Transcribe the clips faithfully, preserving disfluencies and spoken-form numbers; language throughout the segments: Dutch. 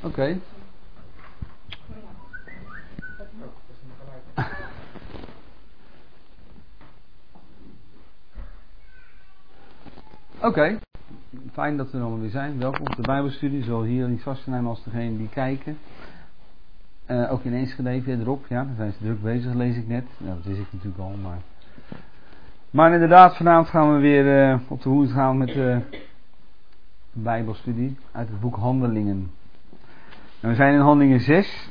Oké. Okay. Oké. Okay. Fijn dat we er allemaal weer zijn. Welkom op de Bijbelstudie. Zowel hier niet vast te nemen als degenen die kijken. Uh, ook in Enschede verderop. Ja, daar zijn ze druk bezig, lees ik net. Nou, dat wist ik natuurlijk al. Maar, maar inderdaad, vanavond gaan we weer uh, op de woensdag gaan met de uh, Bijbelstudie uit het boek Handelingen. En we zijn in Handelingen zes.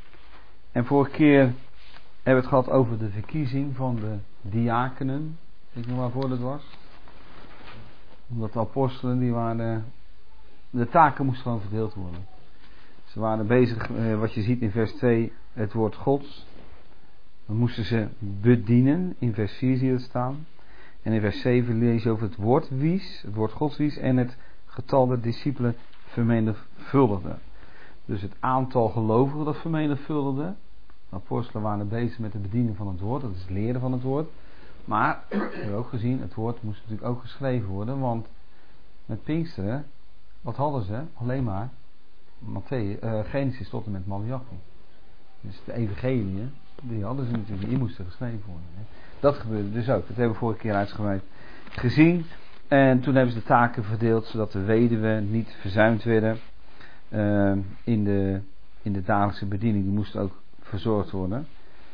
En vorige keer hebben we het gehad over de verkiezing van de diakenen. Weet je nog waarvoor dat was? Omdat de apostelen, die waren, de taken moesten gewoon verdeeld worden. Ze waren bezig, eh, wat je ziet in vers twee, het woord Gods. Dan moesten ze bedienen, in vers vier zie je het staan. En in vers zeven lees je over het woord wies, het woord Gods wies en het getal der discipelen vermenigvuldigde. Dus het aantal gelovigen dat vermenigvuldigde. De apostelen waren bezig met de bediening van het woord, dat is het leren van het woord. Maar, we hebben ook gezien, het woord moest natuurlijk ook geschreven worden, want met Pinksteren, wat hadden ze? Alleen maar Matthäus, uh, Genesis tot en met Malachi. Dus de evangeliën, die hadden ze natuurlijk, die moesten geschreven worden. Hè. Dat gebeurde dus ook, dat hebben we vorige keer uitgebreid gezien. En toen hebben ze de taken verdeeld, zodat de weduwen niet verzuimd werden uh, in, de, in de dagelijkse bediening. Die moesten ook verzorgd worden.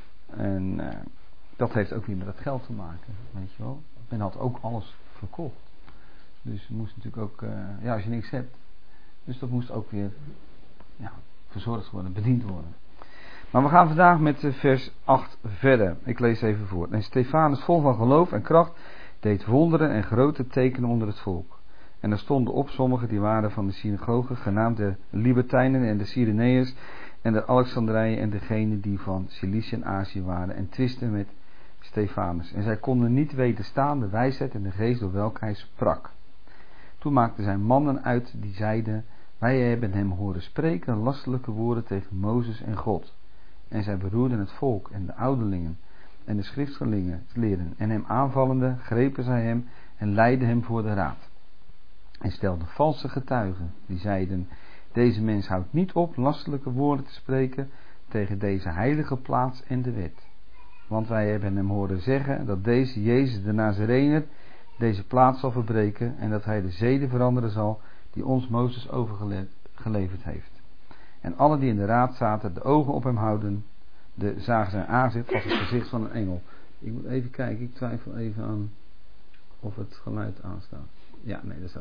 En uh, dat heeft ook weer met het geld te maken, weet je wel. Men had ook alles verkocht. Dus je moest natuurlijk ook, uh, ja, als je niks hebt. Dus dat moest ook weer ja, verzorgd worden, bediend worden. Maar we gaan vandaag met vers acht verder. Ik lees even voor. En Stefanus, vol van geloof en kracht, deed wonderen en grote tekenen onder het volk. En er stonden op sommigen die waren van de synagoge, genaamd de Libertijnen en de Cyreneërs en de Alexandrijen en degenen die van Cilicië en Azië waren en twisten met Stefanus. En zij konden niet wederstaan de wijsheid en de geest door welke hij sprak. Toen maakten zij mannen uit die zeiden, wij hebben hem horen spreken lastelijke woorden tegen Mozes en God. En zij beroerden het volk en de ouderlingen en de schriftgelingen leren. En hem aanvallende grepen zij hem en leidden hem voor de raad. En stelden valse getuigen die zeiden, deze mens houdt niet op lastelijke woorden te spreken tegen deze heilige plaats en de wet. Want wij hebben hem horen zeggen dat deze Jezus de Nazarener deze plaats zal verbreken en dat hij de zeden veranderen zal die ons Mozes overgeleverd heeft. En alle die in de raad zaten de ogen op hem houden, de zagen zijn aanzicht als het gezicht van een engel. Ik moet even kijken, ik twijfel even aan of het geluid aanstaat. Ja, nee, dat staat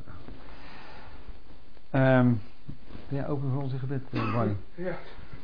aan. Um, ben jij open voor onze gebed, uh, Barry? Ja.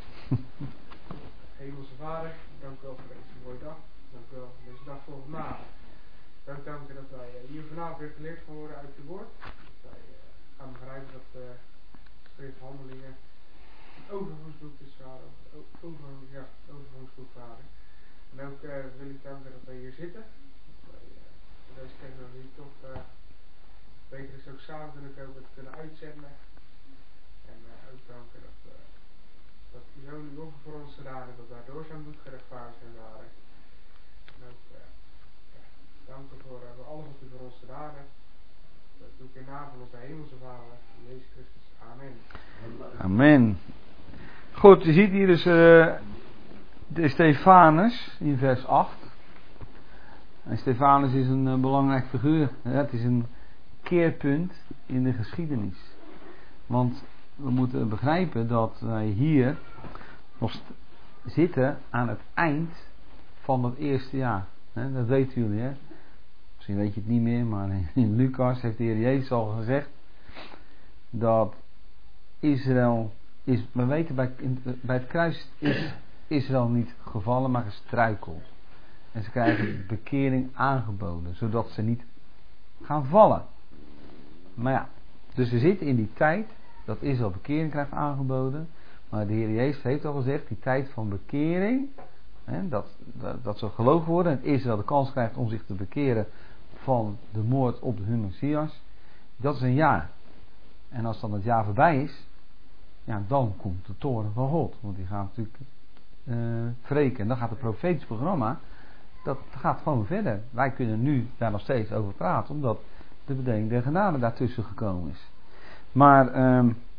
Hemelse Vader, dank u wel voor deze mooie dag. Dank u wel voor deze dag voor vandaag. Dank, dank u dat wij hier vanavond weer geleerd gaan worden uit uw woord. Dat wij uh, gaan begrijpen dat uh, schrift Handelingen een overvloedsboek is, vader. Over, ja, overvloedsboek, vader. En ook uh, wil ik danken dat wij hier zitten. Dat wij uh, voor deze technologie toch uh, beter is ook samen kunnen kopen, het kunnen uitzenden. En uh, ook danken dat, uh, dat uw zoon uw offer voor ons gedaan heeft, dat daardoor zijn bloed gerechtvaardigd zijn, vader. En ook uh, ja, danken voor, uh, voor alles wat u voor ons gedaan hebt. Dat doe ik in naam van onze hemelse Vader, Jezus Christus. Amen. Amen. Goed, je ziet hier dus uh, de Stefanus in vers acht. En Stefanus is een uh, belangrijk figuur. Ja, het is een keerpunt in de geschiedenis. Want we moeten begrijpen dat wij hier nog st- zitten aan het eind van het eerste jaar. He, dat weten jullie, hè? Misschien weet je het niet meer, maar in, in Lucas heeft de Heer Jezus al gezegd dat Israël is, we weten bij, in, bij het kruis is Israël niet gevallen, maar gestruikeld. En ze krijgen bekering aangeboden, zodat ze niet gaan vallen. Maar ja, dus we zitten in die tijd dat Israël bekering krijgt aangeboden. Maar de Heer Jezus heeft al gezegd, die tijd van bekering, hè, dat, dat, dat ze geloofd worden en Israël de kans krijgt om zich te bekeren van de moord op de hun Messias, dat is een jaar. En als dan het jaar voorbij is, ja, dan komt de toorn van God. Want die gaat natuurlijk uh, wreken. En dan gaat het profetisch programma, dat gaat gewoon verder. Wij kunnen nu daar nog steeds over praten, omdat de bedeling der genade daartussen gekomen is. Maar um,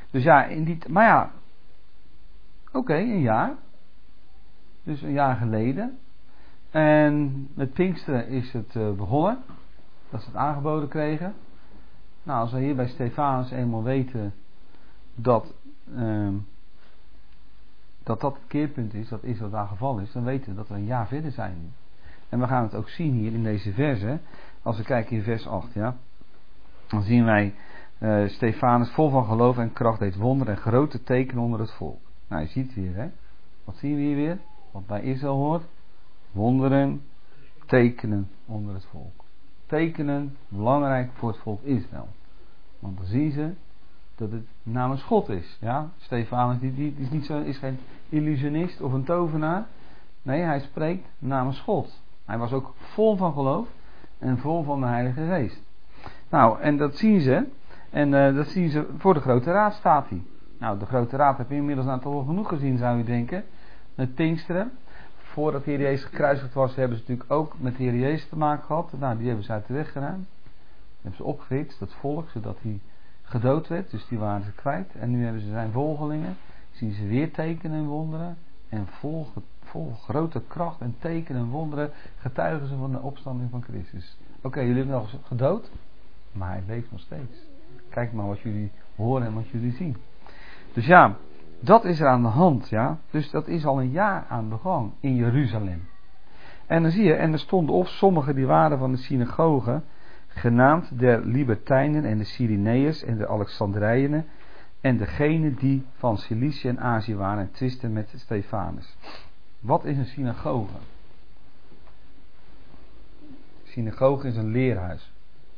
Dus ja, in die, maar ja, oké, okay, een jaar. Dus een jaar geleden. En met Pinksteren is het uh, begonnen. Dat ze het aangeboden kregen. Nou, als we hier bij Stefanus eenmaal weten dat, uh, dat dat het keerpunt is, dat Israël daar geval is, dan weten we dat we een jaar verder zijn nu. En we gaan het ook zien hier in deze verse. Als we kijken in vers acht, ja. Dan zien wij uh, Stefanus vol van geloof en kracht deed wonderen en grote tekenen onder het volk. Nou, je ziet weer, hè. Wat zien we hier weer? Wat bij Israël hoort? Wonderen, tekenen onder het volk. Tekenen, belangrijk voor het volk Israël. Want dan zien ze dat het namens God is. Ja? Stefanus die, die is, niet zo, is geen illusionist of een tovenaar. Nee, hij spreekt namens God. Hij was ook vol van geloof en vol van de Heilige Geest. Nou, en dat zien ze. En uh, dat zien ze voor de Grote Raad staat hij. Nou, de Grote Raad heb je inmiddels een aantal genoeg gezien, zou je denken. Met Pinksteren. Voordat de Heer Jezus gekruisigd was, hebben ze natuurlijk ook met de Heer Jezus te maken gehad. Nou, die hebben ze uit de weg geruimd. Hebben ze opgehitst, dat volk, zodat hij gedood werd. Dus die waren ze kwijt. En nu hebben ze zijn volgelingen. Zien ze weer tekenen en wonderen. En vol, vol grote kracht en tekenen en wonderen getuigen ze van de opstanding van Christus. Oké, okay, jullie hebben nog gedood. Maar hij leeft nog steeds. Kijk maar wat jullie horen en wat jullie zien. Dus ja, dat is er aan de hand, ja. Dus dat is al een jaar aan de gang in Jeruzalem. En dan zie je, en er stonden op sommigen die waren van de synagogen, genaamd der Libertijnen en de Cyreneërs en de Alexandrijnen, en degenen die van Cilicië en Azië waren en twisten met Stefanus. Wat is een synagoge? Synagoge is een leerhuis.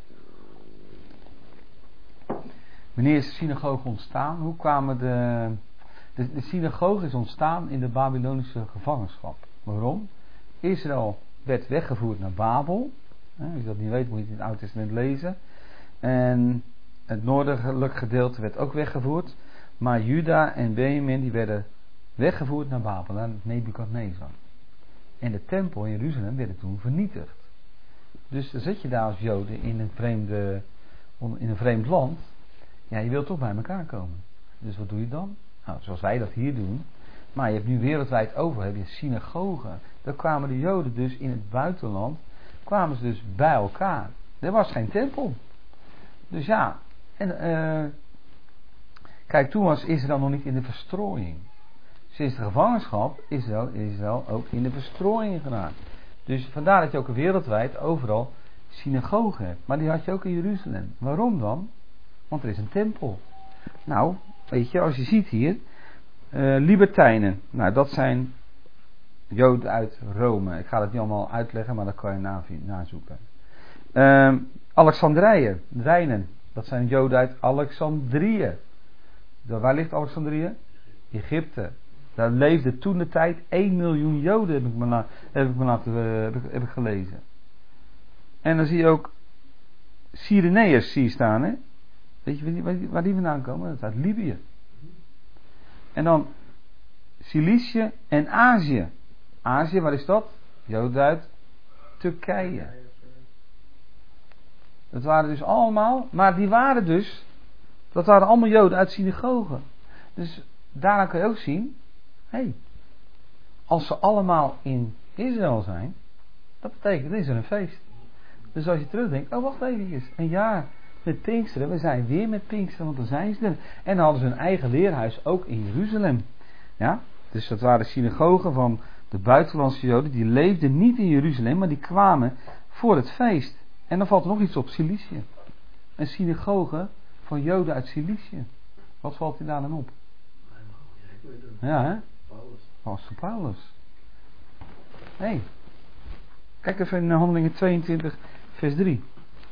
Wanneer is de synagoge ontstaan? Hoe kwamen de... De, de synagoge is ontstaan in de Babylonische gevangenschap. Waarom? Israël werd weggevoerd naar Babel. Als je dat niet weet, moet je het in het Oude Testament lezen. En het noordelijk gedeelte werd ook weggevoerd. Maar Juda en Benjamin die werden weggevoerd naar Babel, naar Nebukadnezar. En de tempel in Jeruzalem werd toen vernietigd. Dus dan zit je daar als Joden in een, vreemde, in een vreemd land. Ja, je wilt toch bij elkaar komen. Dus wat doe je dan? Nou, zoals wij dat hier doen. Maar je hebt nu wereldwijd over, heb je synagogen. Daar kwamen de Joden dus in het buitenland, kwamen ze dus bij elkaar. Er was geen tempel. Dus ja, en uh, kijk, toen was Israël nog niet in de verstrooiing. Sinds de gevangenschap is Israël, Israël ook in de verstrooiing geraakt. Dus vandaar dat je ook wereldwijd overal synagogen hebt. Maar die had je ook in Jeruzalem. Waarom dan? Want er is een tempel. Nou, weet je, als je ziet hier, uh, Libertijnen. Nou, dat zijn Joden uit Rome. Ik ga het niet allemaal uitleggen, maar dat kan je na, nazoeken. Uh, Alexandrië, Rijnen. Dat zijn Joden uit Alexandrië. Waar ligt Alexandrië? Egypte. Daar leefde toen de tijd één miljoen Joden, heb ik me, la, heb ik me laten, uh, heb, ik, heb ik gelezen. En dan zie je ook Cyreneërs zie je staan, hè? Weet je waar die, waar die vandaan komen? Dat is uit Libië. En dan Cilicië en Azië. Azië, waar is dat? Joden uit Turkije. Dat waren dus allemaal, maar die waren dus, dat waren allemaal Joden uit synagogen. Dus daaraan kun je ook zien, hé, hey, als ze allemaal in Israël zijn, dat betekent, dit is er een feest. Dus als je terugdenkt, oh wacht even, een jaar met Pinksteren, we zijn weer met Pinksteren, want dan zijn ze er. En dan hadden ze hun eigen leerhuis ook in Jeruzalem. Ja, dus dat waren synagogen van de buitenlandse Joden, die leefden niet in Jeruzalem, maar die kwamen voor het feest. En dan valt er nog iets op, Cilicië. Een synagoge van Joden uit Cilicië. Wat valt hier daar dan op? Ja, hè? Apostel Paulus. Hé. Hey. Kijk even in Handelingen tweeëntwintig, vers drie.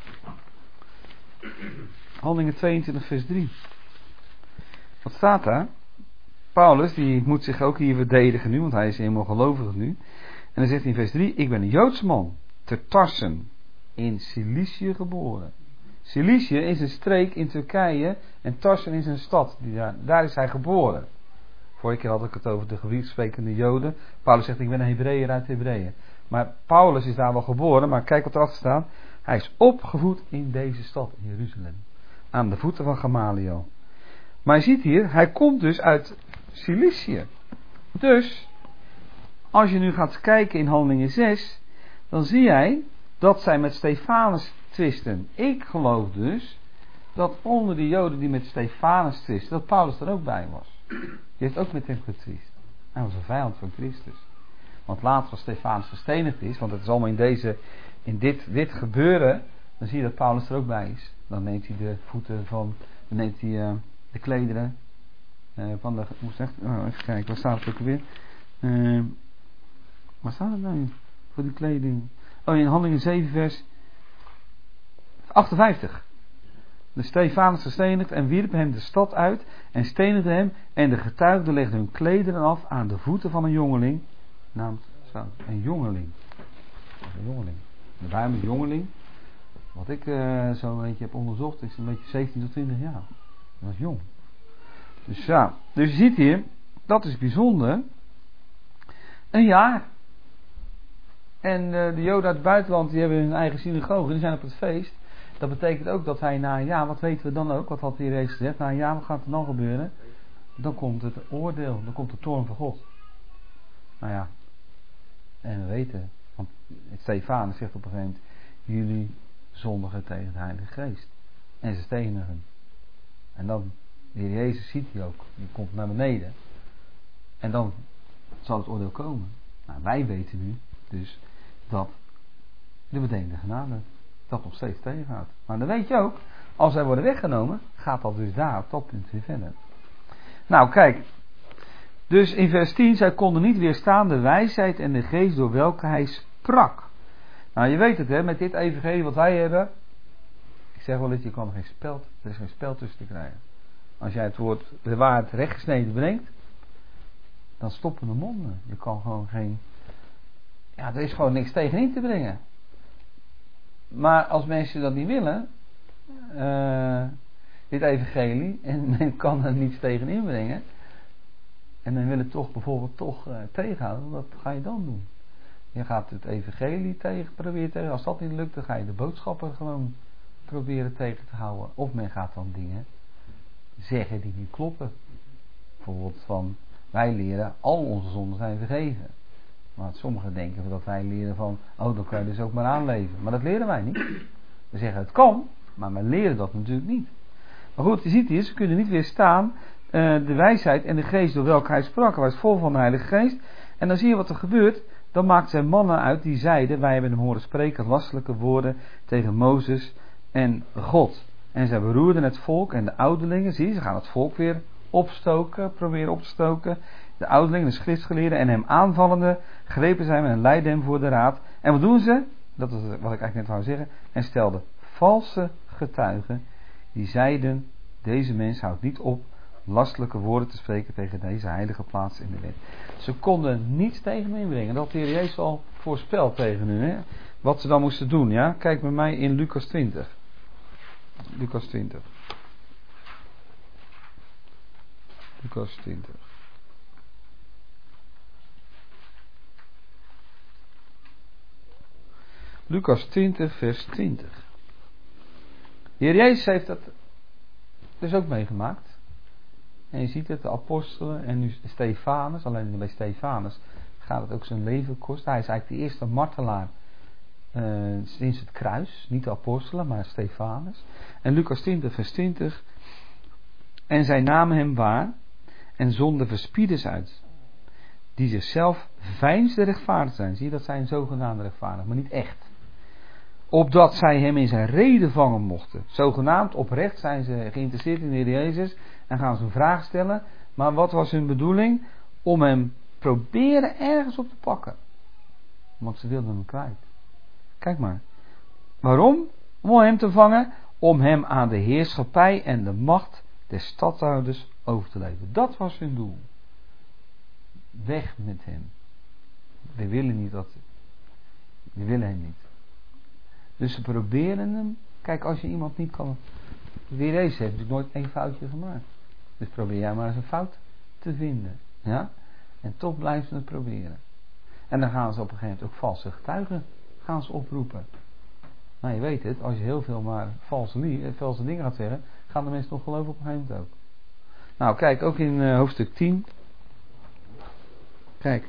Handelingen tweeëntwintig, vers drie. Wat staat daar? Paulus, die moet zich ook hier verdedigen nu, want hij is helemaal gelovig nu. En dan zegt hij in vers drie, ik ben een Joods man, te Tarsen, in Cilicië geboren. Cilicië is een streek in Turkije en Tarsen is een stad. Die daar, daar is hij geboren. Vorige keer had ik het over de Grieks sprekende Joden. Paulus zegt, ik ben een Hebreeër uit Hebreeën. Maar Paulus is daar wel geboren, maar kijk wat erachter staat. Hij is opgevoed in deze stad, in Jeruzalem. Aan de voeten van Gamaliel. Maar je ziet hier, hij komt dus uit Cilicië. Dus, als je nu gaat kijken in Handelingen zes, dan zie jij dat zij met Stefanus twisten. Ik geloof dus dat onder de Joden die met Stefanus twisten, dat Paulus er ook bij was. Die heeft ook met hem getwist. Hij was een vijand van Christus. Want later als Stefanus gestenigd is, want het is allemaal in deze, in dit, dit gebeuren, dan zie je dat Paulus er ook bij is. Dan neemt hij de voeten van, dan neemt hij uh, de klederen uh, van de, hoe zegt, oh, even kijken, waar staat het ook weer? Uh, waar staat het nou voor die kleding? Oh, in Handelingen zeven vers achtenvijftig. De Stefanus gestenigd en wierpen hem de stad uit en stenigden hem en de getuigden legden hun klederen af aan de voeten van een jongeling, naamd een jongeling. Een jongeling. De Bijbel jongeling, wat ik uh, zo een beetje heb onderzocht, is een beetje zeventien tot twintig jaar. Dat is jong. Dus ja, dus je ziet hier, dat is bijzonder. Een jaar. En uh, de Joden uit het buitenland, die hebben hun eigen synagoge, die zijn op het feest. Dat betekent ook dat hij na een jaar, wat weten we dan ook, wat had hij reeds gezegd, na een jaar, wat gaat er dan gebeuren? Dan komt het oordeel, dan komt de toorn van God. Nou ja, en we weten, want Stefanus zegt op een gegeven moment, jullie zondigen tegen de Heilige Geest. En ze stenigen hem. En dan, de Heer Jezus ziet hij ook, die komt naar beneden. En dan zal het oordeel komen. Nou, wij weten nu dus dat de bedenkende genade dat nog steeds tegengaat. Maar dan weet je ook, als zij worden weggenomen, gaat dat dus daar op dat punt weer verder. Nou kijk, dus in vers tien, zij konden niet weerstaan de wijsheid en de geest door welke hij sprak. Nou je weet het hè, met dit evangelie wat wij hebben, ik zeg wel dat je kan er geen speld, er is geen speld tussen te krijgen. Als jij het woord de waarheid rechtgesneden brengt, dan stoppen de monden. Je kan gewoon geen, ja er is gewoon niks tegenin te brengen. Maar als mensen dat niet willen, uh, dit evangelie, en men kan er niets tegen inbrengen, en men wil het toch bijvoorbeeld toch uh, tegenhouden, wat ga je dan doen? Je gaat het evangelie tegen, proberen tegen, als dat niet lukt, dan ga je de boodschapper gewoon proberen tegen te houden. Of men gaat dan dingen zeggen die niet kloppen. Bijvoorbeeld van, wij leren, al onze zonden zijn vergeven. Maar sommigen denken dat wij leren van, oh dan kan je dus ook maar aanleven. Maar dat leren wij niet. We zeggen het kan, maar wij leren dat natuurlijk niet. Maar goed, je ziet hier, ze kunnen niet weerstaan uh, de wijsheid en de geest door welke hij sprak. Hij was vol van de Heilige Geest. En dan zie je wat er gebeurt. Dan maakt zij mannen uit die zeiden, wij hebben hem horen spreken lastelijke woorden tegen Mozes en God. En zij beroerden het volk en de ouderlingen, zie je, ze gaan het volk weer opstoken, proberen op te stoken. De ouderlingen, de schriftgeleerden en hem aanvallende, grepen zij hem en leidden hem voor de raad. En wat doen ze? Dat is wat ik eigenlijk net wou zeggen. En stelden valse getuigen, die zeiden, deze mens houdt niet op lastelijke woorden te spreken tegen deze heilige plaats in de wet. Ze konden niets tegen hem inbrengen. Dat had de Heer Jezus al voorspeld tegen hun. Hè? Wat ze dan moesten doen. Ja? Kijk met mij in Lucas twintig. Lucas twintig. Lucas twintig. Lucas twintig vers twintig. De Heer Jezus heeft dat dus ook meegemaakt. En je ziet het, de apostelen en nu Stefanus, alleen bij Stefanus gaat het ook zijn leven kosten. Hij is eigenlijk de eerste martelaar uh, sinds het kruis. Niet de apostelen, maar Stefanus. En Lucas twintig vers twintig. En zij namen hem waar en zonden verspieders uit, die zichzelf veinsde rechtvaardig zijn. Zie je, dat zijn zogenaamde rechtvaardig, maar niet echt. Opdat zij hem in zijn reden vangen mochten. Zogenaamd oprecht zijn ze geïnteresseerd in de Heer Jezus en gaan ze een vraag stellen. Maar wat was hun bedoeling? Om hem proberen ergens op te pakken. Want ze wilden hem kwijt. Kijk maar. Waarom? Om hem te vangen. Om hem aan de heerschappij en de macht des stadhouders over te leveren. Dat was hun doel. Weg met hem. We willen niet dat. We willen hem niet. Dus ze proberen hem. Kijk, als je iemand niet kan. De Heer Jezus heeft natuurlijk nooit één foutje gemaakt. Dus probeer jij maar eens een fout te vinden. Ja? En toch blijven ze het proberen. En dan gaan ze op een gegeven moment ook valse getuigen gaan ze oproepen. Nou, je weet het, als je heel veel maar valse, valse dingen gaat zeggen, gaan de mensen nog geloven op een gegeven moment ook. Nou, kijk, ook in uh, hoofdstuk tien. Kijk.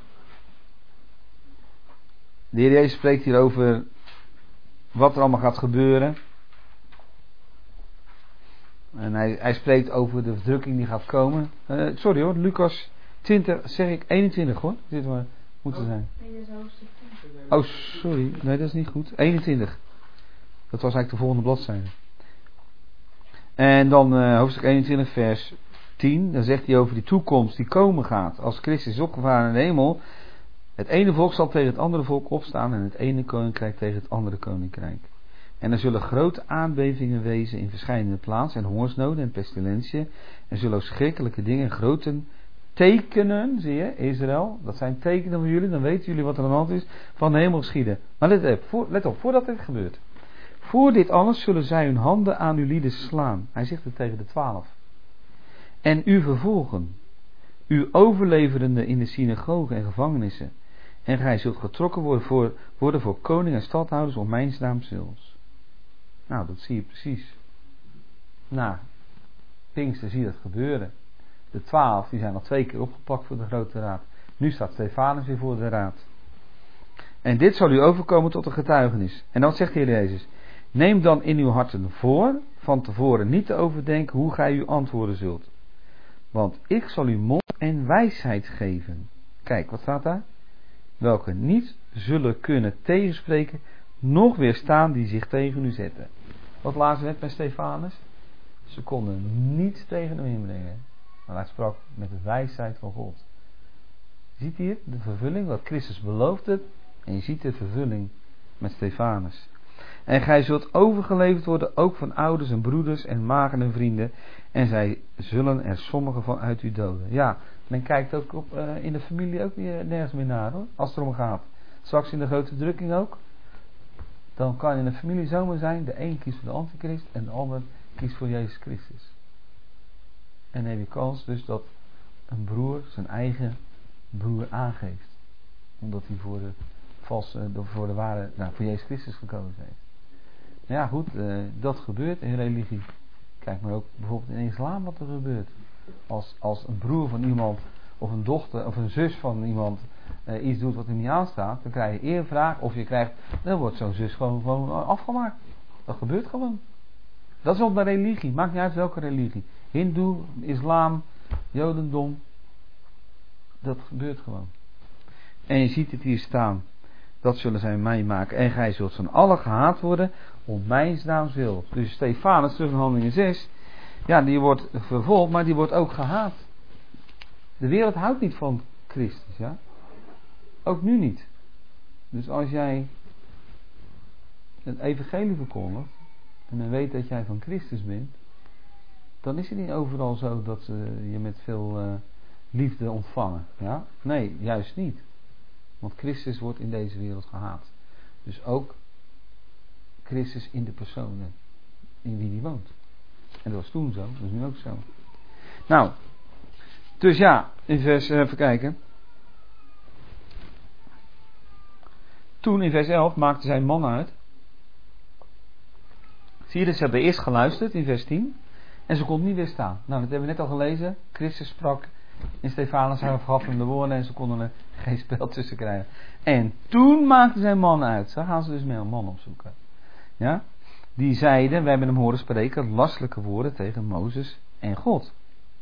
De Heer Jezus spreekt hier over wat er allemaal gaat gebeuren. En hij, hij spreekt over de verdrukking die gaat komen. Uh, sorry hoor, Lucas twintig, zeg ik eenentwintig hoor. Dit maar moeten zijn. Oh, sorry. Nee, dat is niet goed. eenentwintig. Dat was eigenlijk de volgende bladzijde. En dan uh, hoofdstuk eenentwintig vers tien. Dan zegt hij over die toekomst die komen gaat. Als Christus is opgevaren in de hemel. Het ene volk zal tegen het andere volk opstaan. En het ene koninkrijk tegen het andere koninkrijk. En er zullen grote aardbevingen wezen in verschillende plaatsen. En hongersnoden en pestilentiën. En zullen schrikkelijke dingen, grote tekenen, zie je, Israël. Dat zijn tekenen voor jullie. Dan weten jullie wat er aan de hand is. Van de hemel geschieden. Maar let op, voor, let op voordat dit gebeurt. Voor dit alles zullen zij hun handen aan uw lieden slaan. Hij zegt het tegen de twaalf. En u vervolgen. U overleverende in de synagogen en gevangenissen. En gij zult getrokken worden voor, worden voor koning en stadhouders om mijn naam zils. Nou, dat zie je precies. Nou, Pinkster zie je dat gebeuren. De twaalf, die zijn al twee keer opgepakt voor de grote raad. Nu staat Stefanus weer voor de raad. En dit zal u overkomen tot een getuigenis. En dan zegt de Heer Jezus. Neem dan in uw harten voor, van tevoren niet te overdenken hoe gij u antwoorden zult. Want ik zal u mond en wijsheid geven. Kijk, wat staat daar? Welke niet zullen kunnen tegenspreken, noch weerstaan die zich tegen u zetten. Wat lazen we net bij Stefanus? Ze konden niets tegen hem inbrengen. Maar hij sprak met de wijsheid van God. Je ziet hier de vervulling, wat Christus beloofde. En je ziet de vervulling met Stefanus. En gij zult overgeleverd worden ook van ouders en broeders en magen en vrienden. En zij zullen er sommigen van uit u doden. Ja, men kijkt ook op, uh, in de familie ook weer nergens meer naar hoor. Als het erom gaat. Straks in de grote drukking ook. Dan kan in de familie zomaar zijn. De een kiest voor de antichrist en de ander kiest voor Jezus Christus. En dan heb je kans dus dat een broer zijn eigen broer aangeeft. Omdat hij voor de valse, voor de ware, nou, voor Jezus Christus gekozen heeft. Ja goed, uh, dat gebeurt in religie. Kijk maar ook bijvoorbeeld in islam wat er gebeurt. Als, als een broer van iemand, of een dochter, of een zus van iemand uh, iets doet wat hem niet aanstaat, dan krijg je eervraag, of je krijgt, dan wordt zo'n zus gewoon, gewoon afgemaakt. Dat gebeurt gewoon. Dat is ook bij religie, maakt niet uit welke religie. Hindoe, islam, jodendom. Dat gebeurt gewoon. En je ziet het hier staan. Dat zullen zij mij maken. En gij zult van allen gehaat worden om mijn naams wil. Dus Stefanus, terug in Handelingen zes. Ja, die wordt vervolgd, maar die wordt ook gehaat. De wereld houdt niet van Christus, ja. Ook nu niet. Dus als jij het evangelie verkondigt en men weet dat jij van Christus bent, dan is het niet overal zo dat ze je met veel uh, liefde ontvangen. Ja? Nee, juist niet. Want Christus wordt in deze wereld gehaat. Dus ook Christus in de personen in wie die woont. En dat was toen zo, dat is nu ook zo. Nou, dus ja, in vers, even kijken. Toen in vers elf maakte zij een man uit. Zie je, dus ze hebben eerst geluisterd in vers tien. En ze kon niet weerstaan. Nou, dat hebben we net al gelezen. Christus sprak in Stefanus, hij gaf hem de woorden en ze konden er geen spel tussen krijgen. En toen maakte zij een man uit. Zo gaan ze dus met een man opzoeken. Ja? Die zeiden, wij hebben hem horen spreken, lastelijke woorden tegen Mozes en God.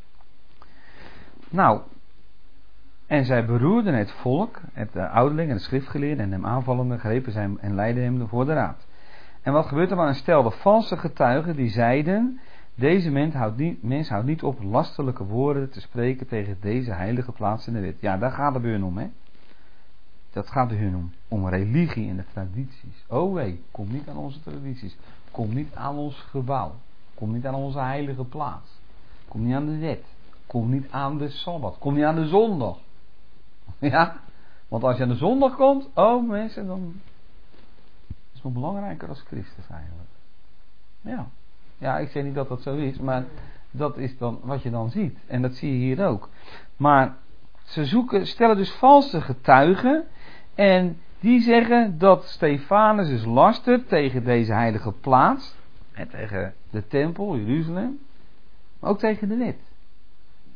Nou, en zij beroerden het volk, het uh, ouderling en de schriftgeleerden en hem aanvallende grepen zij en leidden hem voor de raad. En wat gebeurt er dan? Een stelde valse getuigen die zeiden, deze mens houdt, niet, mens houdt niet op lastelijke woorden te spreken tegen deze heilige plaats in de wet. Ja, daar gaat het bij hun om, hè. Dat gaat bij hun om. Om religie en de tradities. Oh wee, kom niet aan onze tradities. Kom niet aan ons gebouw. Kom niet aan onze heilige plaats. Kom niet aan de wet. Kom niet aan de Sabbat. Kom niet aan de zondag. Ja, want als je aan de zondag komt, oh mensen, dan is het nog belangrijker als Christus eigenlijk. Ja. Ja, ik zeg niet dat dat zo is, maar dat is dan wat je dan ziet. En dat zie je hier ook. Maar ze zoeken, stellen dus valse getuigen. En die zeggen dat Stefanus dus lastert tegen deze heilige plaats. En tegen de tempel, Jeruzalem. Maar ook tegen de wet.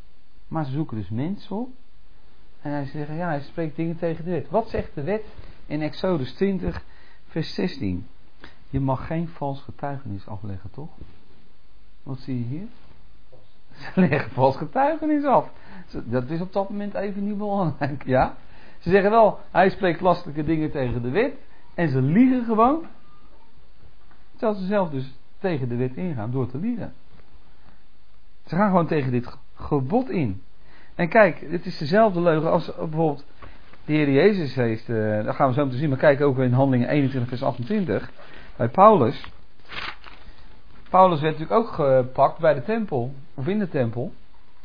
Maar ze zoeken dus mensen op. En hij zegt, ja, hij spreekt dingen tegen de wet. Wat zegt de wet in Exodus twintig, vers zestien? Je mag geen vals getuigenis afleggen, toch? Wat zie je hier? Ze leggen vals getuigenis af. Dat is op dat moment even niet belangrijk, ja? Ze zeggen wel, hij spreekt lastelijke dingen tegen de wet. En ze liegen gewoon. Terwijl ze zelf dus tegen de wet ingaan door te liegen. Ze gaan gewoon tegen dit gebod in. En kijk, het is dezelfde leugen als bijvoorbeeld de Heer Jezus heeft, uh, dat gaan we zo meteen zien, maar kijk ook in Handelingen eenentwintig vers achtentwintig, bij Paulus. Paulus werd natuurlijk ook gepakt bij de tempel, of in de tempel.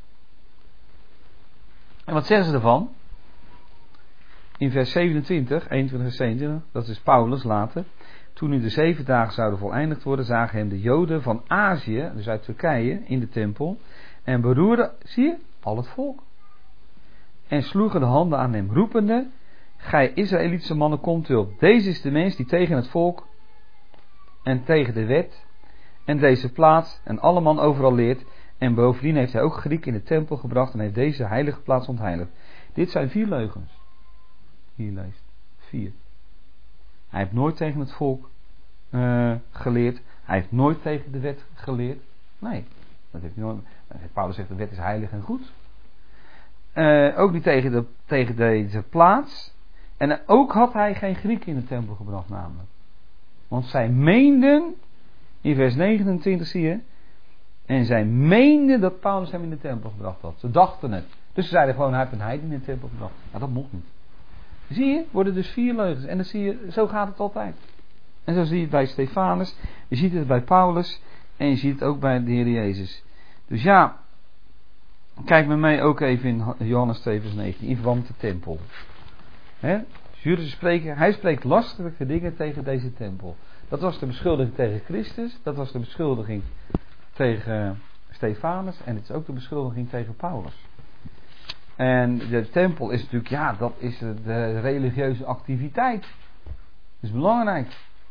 En wat zeggen ze ervan? In vers zevenentwintig, eenentwintig vers zevenentwintig, dat is Paulus later. Toen nu de zeven dagen zouden voleindigd worden, zagen hem de Joden van Azië, dus uit Turkije, in de tempel. En beroerden, zie je, al het volk. En sloegen de handen aan hem, roepende: Gij Israëlitische mannen, komt hulp. Deze is de mens die tegen het volk en tegen de wet en deze plaats en alle man overal leert. En bovendien heeft hij ook Grieken in de tempel gebracht en heeft deze heilige plaats ontheiligd. Dit zijn vier leugens. Hier leest. Vier. Hij heeft nooit tegen het volk uh, geleerd. Hij heeft nooit tegen de wet geleerd. Nee. Dat heeft hij nooit. Paulus zegt de wet is heilig en goed. Uh, ook niet tegen, de, tegen deze plaats. En ook had hij geen Grieken in de tempel gebracht namelijk. Want zij meenden, in vers negenentwintig zie je, en zij meenden dat Paulus hem in de tempel gebracht had. Ze dachten het. Dus ze zeiden gewoon, hij heeft een heiden in de tempel gebracht. Ja, dat mocht niet. Zie je, worden dus vier leugens. En dan zie je, zo gaat het altijd. En zo zie je het bij Stefanus, je ziet het bij Paulus en je ziet het ook bij de Heer Jezus. Dus ja, kijk met mij ook even in Johannes twee vers negentien, in verband met de tempel. He? Judas spreken, hij spreekt lastelijke dingen tegen deze tempel. Dat was de beschuldiging tegen Christus, dat was de beschuldiging tegen Stefanus en het is ook de beschuldiging tegen Paulus. En de tempel is natuurlijk, ja, dat is de religieuze activiteit. Dat is belangrijk.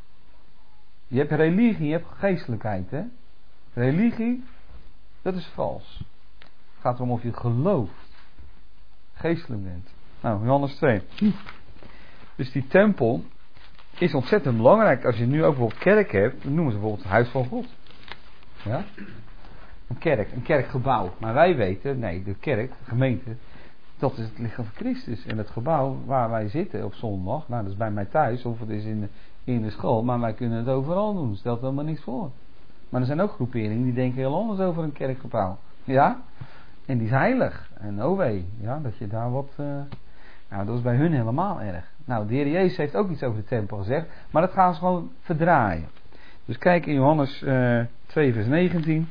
Je hebt religie, je hebt geestelijkheid, hè. Religie, dat is vals. Het gaat erom of je gelooft. Geestelijk bent. Nou, Johannes twee. Dus die tempel is ontzettend belangrijk. Als je nu ook bijvoorbeeld kerk hebt, dan noemen ze bijvoorbeeld het huis van God. Ja? Een kerk, een kerkgebouw. Maar wij weten, nee, de kerk, de gemeente, dat is het lichaam van Christus. En het gebouw waar wij zitten op zondag, nou dat is bij mij thuis of het is in de, in de school, maar wij kunnen het overal doen. Stelt helemaal niks voor. Maar er zijn ook groeperingen die denken heel anders over een kerkgebouw. Ja? En die is heilig. En oh wee, ja, dat je daar wat... Uh, nou, dat is bij hun helemaal erg. Nou, de Heer Jezus heeft ook iets over de tempel gezegd, maar dat gaan ze gewoon verdraaien. Dus kijk in Johannes uh, twee vers negentien.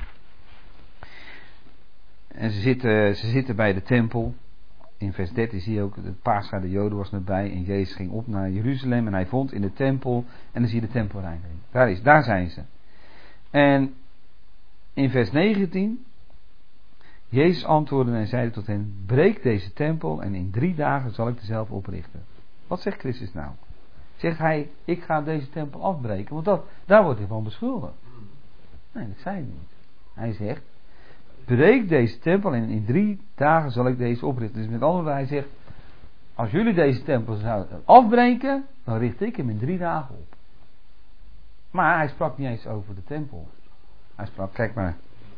En ze zitten, ze zitten bij de tempel. In vers dertien zie je ook, het Pascha de Joden was erbij. En Jezus ging op naar Jeruzalem en hij vond in de tempel. En dan zie je de tempelreiniging. Daar is, daar zijn ze. En in vers negentien. Jezus antwoordde en zeide tot hen: breek deze tempel en in drie dagen zal ik dezelfde oprichten. Wat zegt Christus nou? Zegt hij, ik ga deze tempel afbreken? Want dat, daar wordt hij van beschuldigd. Nee, dat zei hij niet. Hij zegt, breek deze tempel en in drie dagen zal ik deze oprichten. Dus met andere woorden, hij zegt, als jullie deze tempel zouden afbreken, dan richt ik hem in drie dagen op. Maar hij sprak niet eens over de tempel. Hij sprak, kijk maar,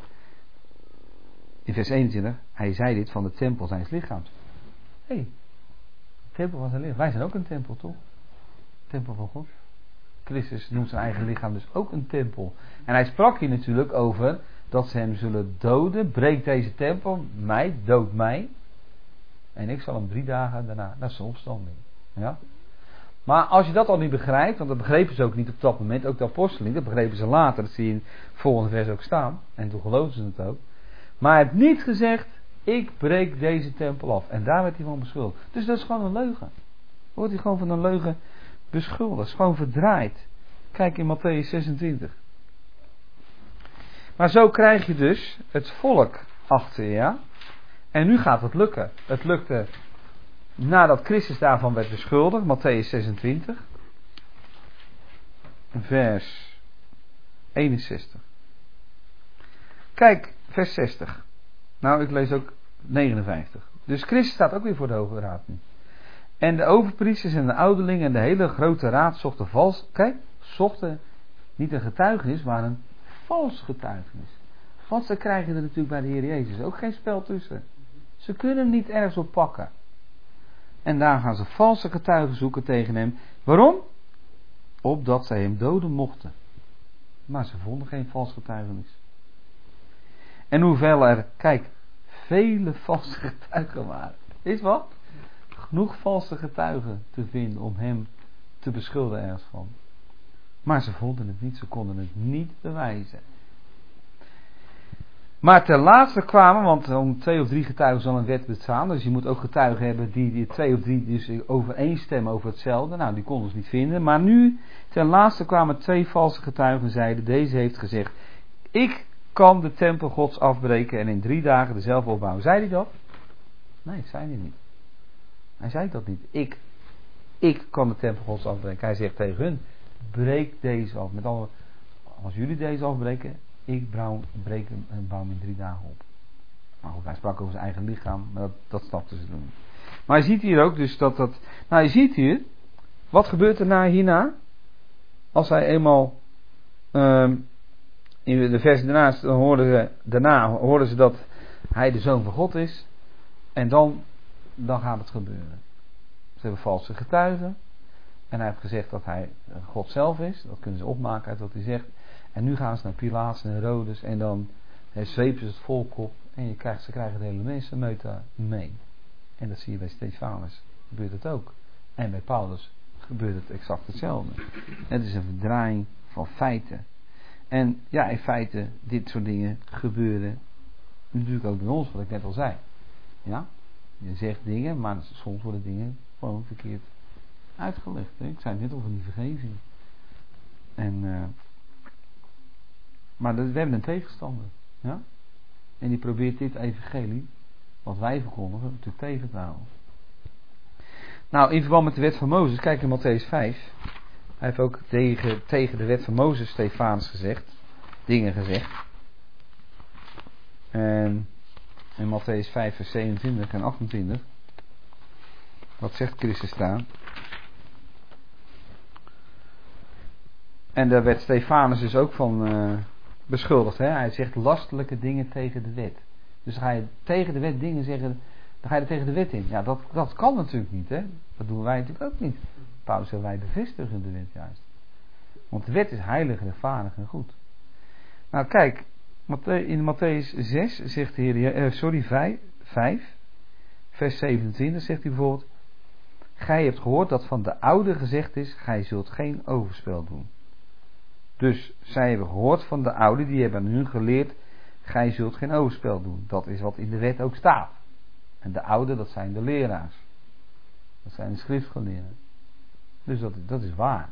in vers eenentwintig, hij zei dit van de tempel zijns lichaams. Hé, hey, de tempel van zijn lichaam. Wij zijn ook een tempel, toch? Tempel van God. Christus noemt zijn eigen lichaam dus ook een tempel. En hij sprak hier natuurlijk over dat ze hem zullen doden. Breek deze tempel, mij, dood mij. En ik zal hem drie dagen daarna, dat is zijn opstanding. Ja? Maar als je dat al niet begrijpt, want dat begrepen ze ook niet op dat moment, ook de apostelen niet, dat begrepen ze later, dat zie je in het volgende vers ook staan. En toen geloofden ze het ook. Maar hij heeft niet gezegd, ik breek deze tempel af. En daar werd hij van beschuldigd. Dus dat is gewoon een leugen. Dan wordt hij gewoon van een leugen beschuldigd. Dat is gewoon verdraaid. Kijk in Mattheüs zesentwintig. Maar zo krijg je dus het volk achter je. Ja? En nu gaat het lukken. Het lukte nadat Christus daarvan werd beschuldigd. Mattheüs zesentwintig. Vers eenenzestig. Kijk, vers zestig. Nou, ik lees ook negenenvijftig. Dus Christus staat ook weer voor de Hoge Raad nu. En de overpriesters en de ouderlingen en de hele grote raad zochten vals... Kijk, zochten niet een getuigenis, maar een vals getuigenis. Want ze krijgen er natuurlijk bij de Heer Jezus ook geen spel tussen. Ze kunnen hem niet ergens op pakken. En daar gaan ze valse getuigen zoeken tegen hem. Waarom? Opdat zij hem doden mochten. Maar ze vonden geen vals getuigenis. En hoewel er, kijk, vele valse getuigen waren. Is wat? Genoeg valse getuigen te vinden om hem te beschuldigen ergens van. Maar ze vonden het niet, ze konden het niet bewijzen. Maar ten laatste kwamen, want om twee of drie getuigen zal een wet bestaan. Dus je moet ook getuigen hebben die, die twee of drie dus overeenstemmen over hetzelfde. Nou, die konden ze niet vinden. Maar nu, ten laatste kwamen twee valse getuigen en zeiden, deze heeft gezegd, ik kan de tempel Gods afbreken en in drie dagen dezelfde opbouwen. Zei hij dat? Nee, zei hij niet. Hij zei dat niet. Ik, ik kan de tempel Gods afbreken. Hij zegt tegen hun, breek deze af. Met alle, als jullie deze afbreken, ik breek hem en bouw hem in drie dagen op. Maar goed, hij sprak over zijn eigen lichaam, maar dat, dat stapten ze doen. Maar je ziet hier ook dus dat dat... Nou, je ziet hier, wat gebeurt er na hierna? Als hij eenmaal... Um, in de vers daarna hoorden ze, daarna hoorden ze dat hij de Zoon van God is. En dan, dan gaat het gebeuren. Ze hebben valse getuigen. En hij heeft gezegd dat hij God zelf is. Dat kunnen ze opmaken uit wat hij zegt. En nu gaan ze naar Pilatus en Herodes. En dan he, zwepen ze het volk op. En je krijgt, ze krijgen de hele mensenmeute mee. En dat zie je bij Stefanus. Gebeurt het ook. En bij Paulus gebeurt het exact hetzelfde. Het is een verdraaiing van feiten. En ja, in feite, dit soort dingen gebeuren natuurlijk ook bij ons, wat ik net al zei. Ja, je zegt dingen, maar soms worden dingen gewoon verkeerd uitgelegd. Hè? Ik zei net over die vergeving. En, uh, maar dat, we hebben een tegenstander. Ja? En die probeert dit evangelie, wat wij verkondigen, natuurlijk tegen te houden. Nou, in verband met de wet van Mozes, kijk in Mattheüs vijf. Hij heeft ook tegen, tegen de wet van Mozes Stefanus gezegd. Dingen gezegd. En in Mattheüs vijf vers zevenentwintig en achtentwintig. Wat zegt Christus daar? En daar werd Stefanus dus ook van uh, beschuldigd. Hè? Hij zegt lastelijke dingen tegen de wet. Dus ga je tegen de wet dingen zeggen, dan ga je er tegen de wet in. Ja, dat, dat kan natuurlijk niet. Hè? Dat doen wij natuurlijk ook niet. Paulus zegt, wij bevestigen de wet juist. Want de wet is heilig, rechtvaardig en goed. Nou kijk, in Mattheüs zes zegt de Heer, eh, sorry, vijf, vers zevenentwintig zegt hij bijvoorbeeld, gij hebt gehoord dat van de oude gezegd is, gij zult geen overspel doen. Dus zij hebben gehoord van de oude, die hebben aan hun geleerd, gij zult geen overspel doen. Dat is wat in de wet ook staat. En de oude, dat zijn de leraars. Dat zijn de schriftgeleerden. Dus dat, dat is waar.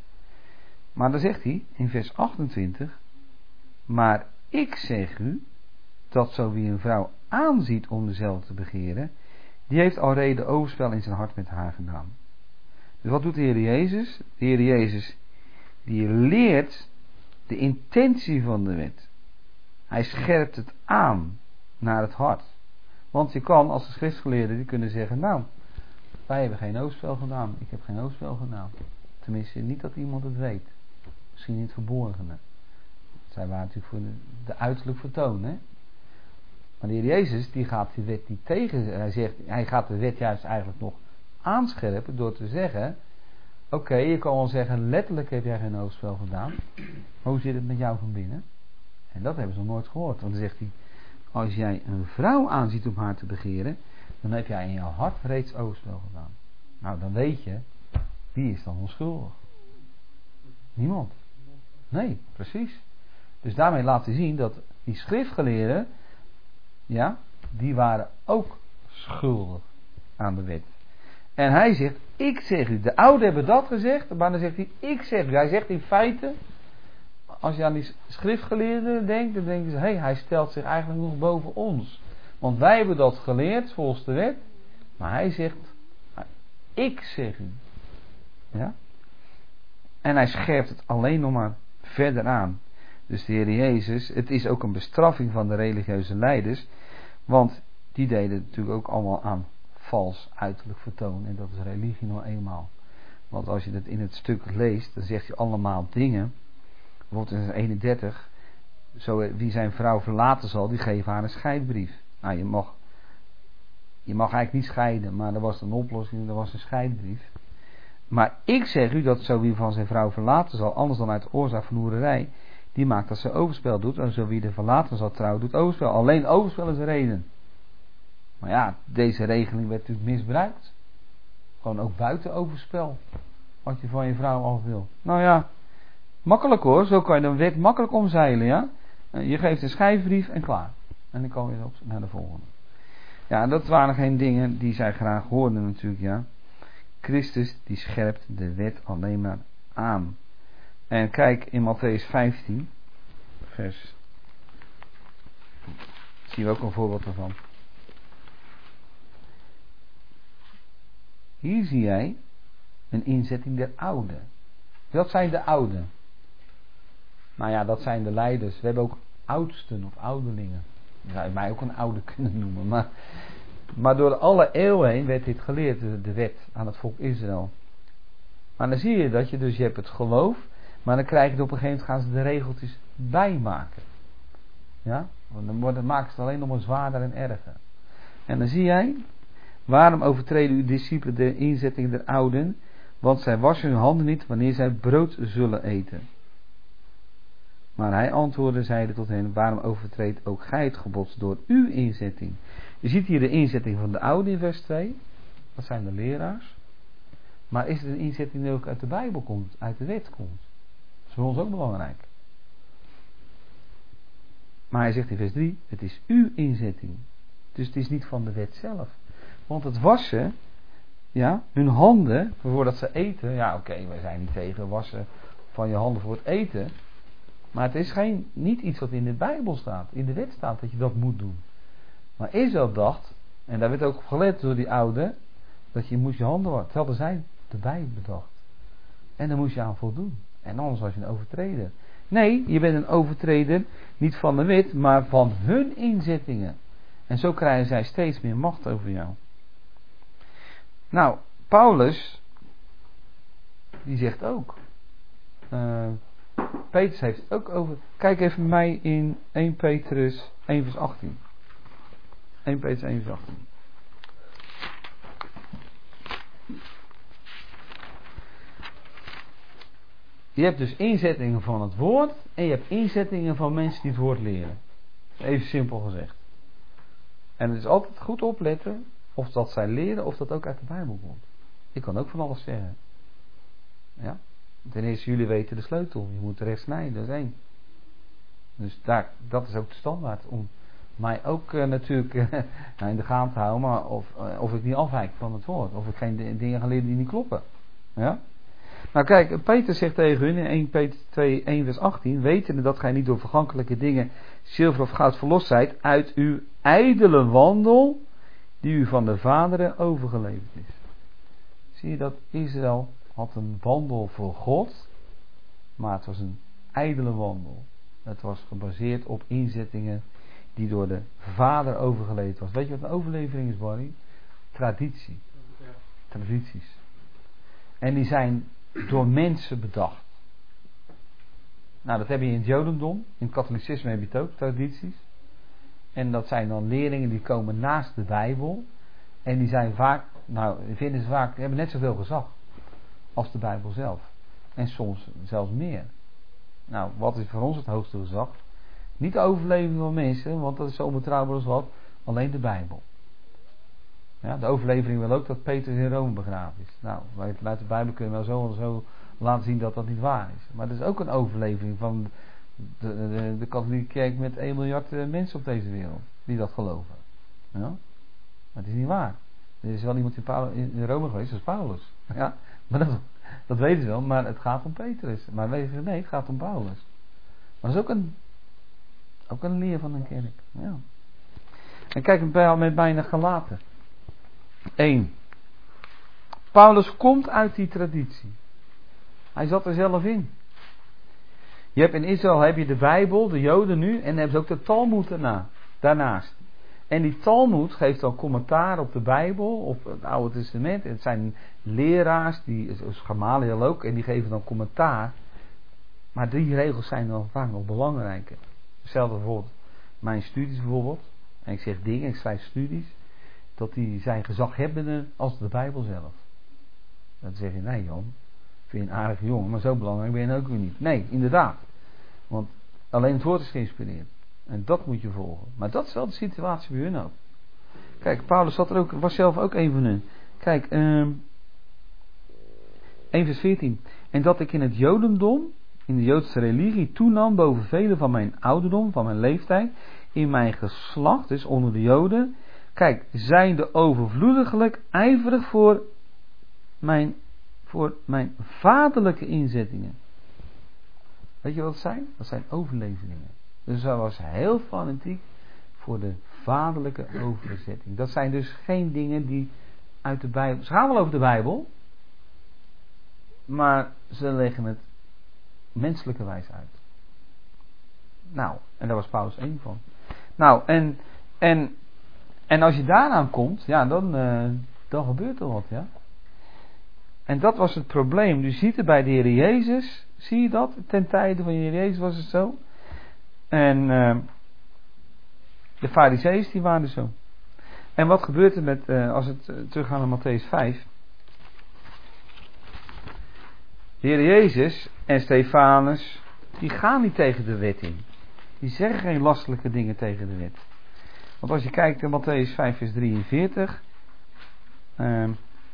Maar dan zegt hij in vers achtentwintig, maar ik zeg u, dat zo wie een vrouw aanziet om dezelfde te begeren, die heeft alreeds overspel in zijn hart met haar gedaan. Dus wat doet de Heer Jezus? De Heer Jezus, die leert de intentie van de wet. Hij scherpt het aan naar het hart. Want je kan als de schriftgeleerden die kunnen zeggen, nou, wij hebben geen overspel gedaan. Ik heb geen overspel gedaan. Tenminste, niet dat iemand het weet. Misschien in het verborgene. Zij waren natuurlijk voor de, de uiterlijk vertoon, hè. Maar de Heer Jezus, die gaat die wet niet tegen. Hij zegt, hij gaat de wet juist eigenlijk nog aanscherpen door te zeggen, oké, okay, je kan wel zeggen, letterlijk heb jij geen overspel gedaan. Maar hoe zit het met jou van binnen? En dat hebben ze nog nooit gehoord. Want dan zegt hij, als jij een vrouw aanziet om haar te begeren, dan heb jij in jouw hart reeds overspel gedaan. Nou, dan weet je, wie is dan onschuldig? Niemand. Nee, precies. Dus daarmee laat hij zien dat die schriftgeleerden, ja, die waren ook schuldig aan de wet. En hij zegt, ik zeg u, de ouden hebben dat gezegd, maar dan zegt hij, ik zeg u. Hij zegt in feite, als je aan die schriftgeleerden denkt, dan denken ze, hé, hey, hij stelt zich eigenlijk nog boven ons. Want wij hebben dat geleerd volgens de wet, maar hij zegt, ik zeg u. Ja? En hij scherpt het alleen nog maar verder aan. Dus de Heer Jezus, het is ook een bestraffing van de religieuze leiders, want die deden natuurlijk ook allemaal aan vals uiterlijk vertoon. En dat is religie nou eenmaal. Want als je dat in het stuk leest, dan zegt hij allemaal dingen. Bijvoorbeeld in vers eenendertig. Zo, wie zijn vrouw verlaten zal, die geeft haar een scheidbrief. Nou, je mag, je mag eigenlijk niet scheiden, maar er was een oplossing, er was een scheidbrief. Maar ik zeg u dat zo wie van zijn vrouw verlaten zal, anders dan uit oorzaak van hoererij, die maakt dat ze overspel doet. En zo wie de verlaten zal trouwen, doet overspel. Alleen overspel is een reden. Maar ja, deze regeling werd natuurlijk misbruikt. Gewoon ook buiten overspel. Wat je van je vrouw af wil. Nou ja, makkelijk hoor. Zo kan je de wet makkelijk omzeilen, ja. Je geeft een schijfbrief en klaar. En dan kom je op naar de volgende. Ja, dat waren geen dingen die zij graag hoorden natuurlijk, ja. Christus die scherpt de wet alleen maar aan. En kijk in Mattheüs vijftien, vers. Zien we ook een voorbeeld ervan. Hier zie jij een inzetting der ouden. Wat zijn de ouden? Nou ja, dat zijn de leiders. We hebben ook oudsten of ouderlingen. Je zou mij ook een oude kunnen noemen. Maar, maar door alle eeuwen heen werd dit geleerd, de, de wet aan het volk Israël. Maar dan zie je dat je dus, je hebt het geloof, maar dan krijg je op een gegeven moment, gaan ze de regeltjes bijmaken. Ja? Want dan wordt, maken ze het alleen nog maar zwaarder en erger. En dan zie jij, waarom overtreden uw discipelen de inzetting der ouden? Want zij wassen hun handen niet wanneer zij brood zullen eten. Maar hij antwoordde, zeide tot hen, waarom overtreedt ook gij het gebod door uw inzetting? Je ziet hier de inzetting van de ouden in vers twee. Dat zijn de leraars. Maar is het een inzetting die ook uit de Bijbel komt, uit de wet komt? Dat is voor ons ook belangrijk. Maar hij zegt in vers drie, het is uw inzetting. Dus het is niet van de wet zelf. Want het wassen, ja, hun handen, voordat ze eten, ja oké, okay, wij zijn niet tegen wassen van je handen voor het eten. Maar het is geen, niet iets wat in de Bijbel staat, in de wet staat dat je dat moet doen. Maar Israël dacht, en daar werd ook op gelet door die oude, dat je moest je handen wassen. Dat hadden zij erbij bedacht. En daar moest je aan voldoen. En anders was je een overtreder. Nee, je bent een overtreder, niet van de wet, maar van hun inzettingen. En zo krijgen zij steeds meer macht over jou. Nou, Paulus, die zegt ook. Uh, Petrus heeft het ook over. Kijk even bij mij in eerste Petrus één vers achttien. eerste Petrus één vers achttien. Je hebt dus inzettingen van het woord en je hebt inzettingen van mensen die het woord leren. Even simpel gezegd. En het is altijd goed opletten of dat zij leren of dat ook uit de Bijbel komt. Ik kan ook van alles zeggen. Ja. Ten eerste, jullie weten de sleutel. Je moet recht snijden, dat is één. Dus daar, dat is ook de standaard. Om mij ook uh, natuurlijk uh, nou in de gaten te houden, maar of, uh, of ik niet afwijk van het woord. Of ik geen d- dingen ga leren die niet kloppen. Ja? Nou kijk, Peter zegt tegen hun in eerste Petrus twee, één vers achttien, wetende dat gij niet door vergankelijke dingen, zilver of goud verlost zijt, uit uw ijdele wandel, die u van de vaderen overgeleverd is. Zie je dat Israël had een wandel voor God, maar het was een ijdele wandel. Het was gebaseerd op inzettingen die door de vader overgeleverd was. Weet je wat een overlevering is, Barry? Traditie. Tradities. En die zijn door mensen bedacht. Nou, dat heb je in het Jodendom. In het katholicisme heb je het ook, tradities. En dat zijn dan leerlingen die komen naast de Bijbel. En die zijn vaak, nou, vinden ze vaak, die hebben net zoveel gezag als de Bijbel zelf. En soms zelfs meer. Nou, wat is voor ons het hoogste gezag? Niet de overleving van mensen, want dat is zo onbetrouwbaar als wat. Alleen de Bijbel. Ja, de overlevering wil ook dat Petrus in Rome begraven is. Nou, vanuit de Bijbel kunnen we wel zo en zo laten zien dat dat niet waar is. Maar dat is ook een overlevering van de, de, de katholieke kerk met één miljard mensen op deze wereld. Die dat geloven. Ja? Maar het is niet waar. Er is wel iemand in, Paulus, in Rome geweest, dat is Paulus. Ja? Maar dat, dat weten ze wel, maar het gaat om Petrus. Maar weten ze, nee, het gaat om Paulus. Maar dat is ook een, ook een leer van een kerk. Ja. En kijk met mij naar Galaten. één. Paulus komt uit die traditie. Hij zat er zelf in. Je hebt in Israël heb je de Bijbel, de Joden nu, en dan hebben ze ook de Talmud daarna, daarnaast. En die Talmud geeft dan commentaar op de Bijbel, op het Oude Testament. Het zijn leraars, die, zoals Gamaliel ook, en die geven dan commentaar. Maar die regels zijn dan vaak nog belangrijker. Hetzelfde bijvoorbeeld mijn studies bijvoorbeeld. En ik zeg dingen, ik schrijf studies. Dat die zijn gezaghebbender als de Bijbel zelf. Dan zeg je, nee Jan, vind je een aardige jongen, maar zo belangrijk ben je ook weer niet. Nee, inderdaad. Want alleen het woord is geïnspireerd. En dat moet je volgen. Maar dat is wel de situatie bij hun ook. Kijk, Paulus zat er ook, was zelf ook een van hun. Kijk, um, één vers veertien. En dat ik in het Jodendom, in de Joodse religie, toenam boven velen van mijn ouderdom, van mijn leeftijd, in mijn geslacht, dus onder de Joden. Kijk, zijnde overvloediglijk ijverig voor mijn, voor mijn vaderlijke inzettingen. Weet je wat het zijn? Dat zijn overleveringen. Dus hij was heel fanatiek voor de vaderlijke overzetting. Dat zijn dus geen dingen die uit de Bijbel... Ze gaan wel over de Bijbel, maar ze leggen het menselijke wijs uit. Nou, en daar was Paulus één van. Nou, en, en, en als je daaraan komt, ja, dan, uh, dan gebeurt er wat, ja. En dat was het probleem. U ziet het bij de Heer Jezus, zie je dat? Ten tijde van de Heer Jezus was het zo. En uh, de Farizeeën die waren zo. En wat gebeurt er met, uh, als we uh, teruggaan naar Mattheüs vijf. De Heer Jezus en Stefanus, die gaan niet tegen de wet in. Die zeggen geen lastelijke dingen tegen de wet. Want als je kijkt in Mattheüs vijf vers drieënveertig. Uh,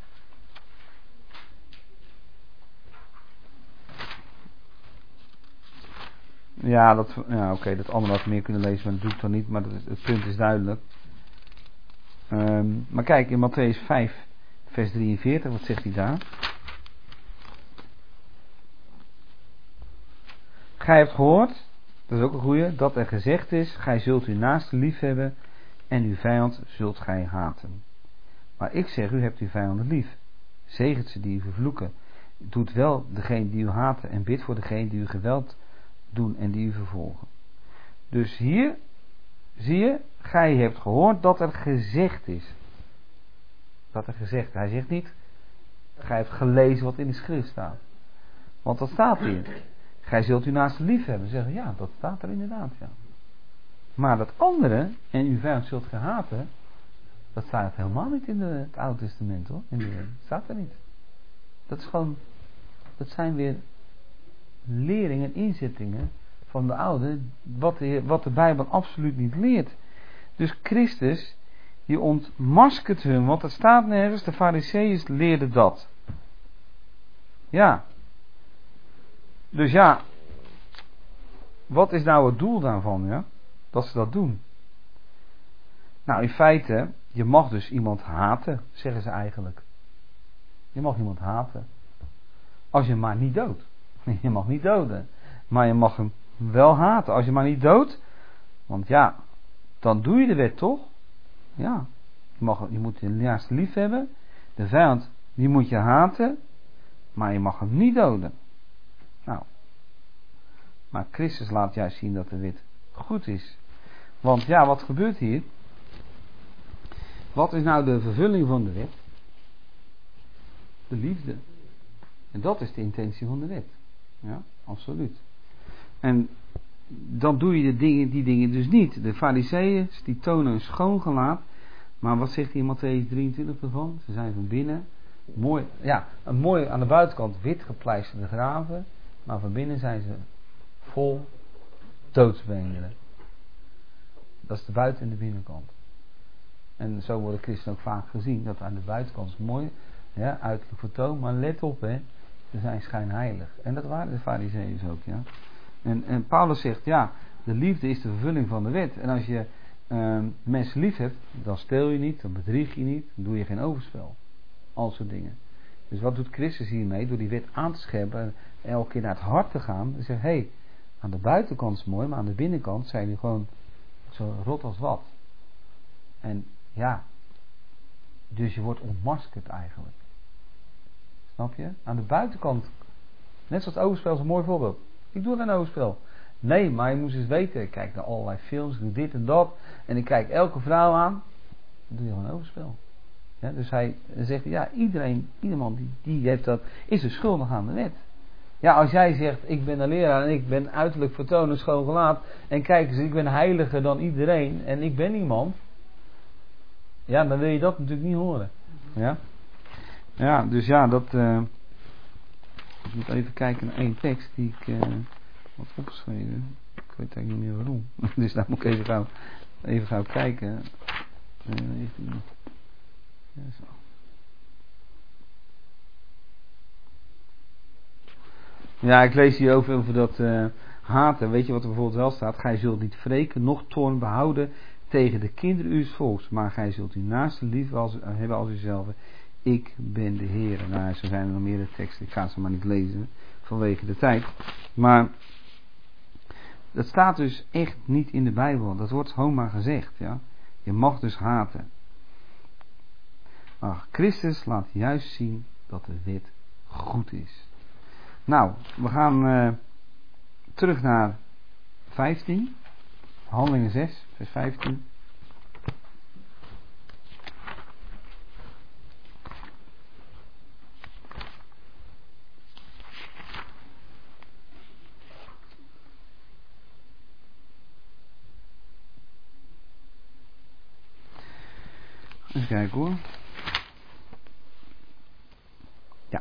Ja, dat, ja oké, okay, dat andere had ik meer kunnen lezen, maar dat doe ik dan niet, maar dat is, het punt is duidelijk. Um, maar kijk, in Mattheüs vijf, vers drieënveertig, wat zegt hij daar? Gij hebt gehoord, dat is ook een goeie, dat er gezegd is, gij zult uw naaste lief hebben en uw vijand zult gij haten. Maar ik zeg, u hebt uw vijanden lief. Zegent ze die u vervloeken. Doet wel degene die u haten en bid voor degene die u geweld doen en die u vervolgen. Dus hier zie je, gij hebt gehoord dat er gezegd is. Dat er gezegd, hij zegt niet, gij hebt gelezen wat in de schrift staat. Want dat staat hier. Gij zult uw naaste lief hebben. Zeggen, ja, dat staat er inderdaad, ja. Maar dat andere, en uw vijand zult gij haten, dat staat helemaal niet in de, het Oude Testament, hoor. In de, dat staat er niet. Dat is gewoon, dat zijn weer leringen, inzettingen van de oude, wat de, wat de Bijbel absoluut niet leert. Dus Christus, die ontmaskert hun, want het staat nergens, de Farizeeën leerden dat. Ja. Dus ja, wat is nou het doel daarvan, ja? Dat ze dat doen. Nou, in feite, je mag dus iemand haten, zeggen ze eigenlijk. Je mag iemand haten. Als je hem maar niet doodt. Je mag niet doden. Maar je mag hem wel haten. Als je maar niet doodt. Want ja, dan doe je de wet toch? Ja. Je, mag, je moet je naaste lief hebben. De vijand, die moet je haten. Maar je mag hem niet doden. Nou. Maar Christus laat juist zien dat de wet goed is. Want ja, wat gebeurt hier? Wat is nou de vervulling van de wet? De liefde. En dat is de intentie van de wet. Ja, absoluut. En dan doe je de dingen, die dingen dus niet. De Farizeeën, die tonen een schoon gelaat. Maar wat zegt hij in Mattheüs drieëntwintig ervan? Ze zijn van binnen mooi, ja, een mooi aan de buitenkant wit gepleisterde graven. Maar van binnen zijn ze vol doodsbeenderen. Dat is de buiten- en de binnenkant. En zo worden christenen ook vaak gezien. Dat aan de buitenkant is mooi, ja, uiterlijk vertoon. Maar let op, hè. Ze zijn schijnheilig. En dat waren de Farizeeën ook, ja. En, en Paulus zegt, ja, de liefde is de vervulling van de wet. En als je uh, mensen lief hebt, dan steel je niet, dan bedrieg je niet, dan doe je geen overspel. Al soort dingen. Dus wat doet Christus hiermee? Door die wet aan te scherpen en elke keer naar het hart te gaan. En zegt, hé, hey, aan de buitenkant is mooi, maar aan de binnenkant zijn die gewoon zo rot als wat. En ja, dus je wordt ontmaskerd eigenlijk. Snap je? Aan de buitenkant, net zoals het overspel is een mooi voorbeeld. Ik doe geen overspel. Nee, maar je moest eens weten, ik kijk naar allerlei films, ik doe dit en dat. En ik kijk elke vrouw aan. Dan doe je gewoon overspel. Ja, dus hij zegt, ja, iedereen, iedereen die, die heeft dat, is er schuldig aan de wet. Ja, als jij zegt, ik ben een leraar en ik ben uiterlijk vertonen schoon gelaat. En kijk eens, ik ben heiliger dan iedereen en ik ben iemand. Ja, dan wil je dat natuurlijk niet horen. Ja, ja dus ja, dat... Uh, ik moet even kijken naar één tekst die ik uh, had opgeschreven. Ik weet eigenlijk niet meer waarom. Dus daar moet ik even gaan, even gaan kijken. Uh, even, ja, zo. Ja, ik lees hier over, over dat uh, haten. Weet je wat er bijvoorbeeld wel staat? Gij zult niet wreken, noch toorn behouden tegen de kinderen uws volks. Maar gij zult uw naaste lief als, uh, hebben als uzelf. Ik ben de Heer. Nou, zo zijn er nog meerdere teksten. Ik ga ze maar niet lezen vanwege de tijd. Maar dat staat dus echt niet in de Bijbel. Dat wordt gewoon maar gezegd. Ja? Je mag dus haten. Maar Christus laat juist zien dat de wet goed is. Nou, we gaan uh, terug naar vijftien. Handelingen zes, vers vijftien. Even kijken hoor. Ja.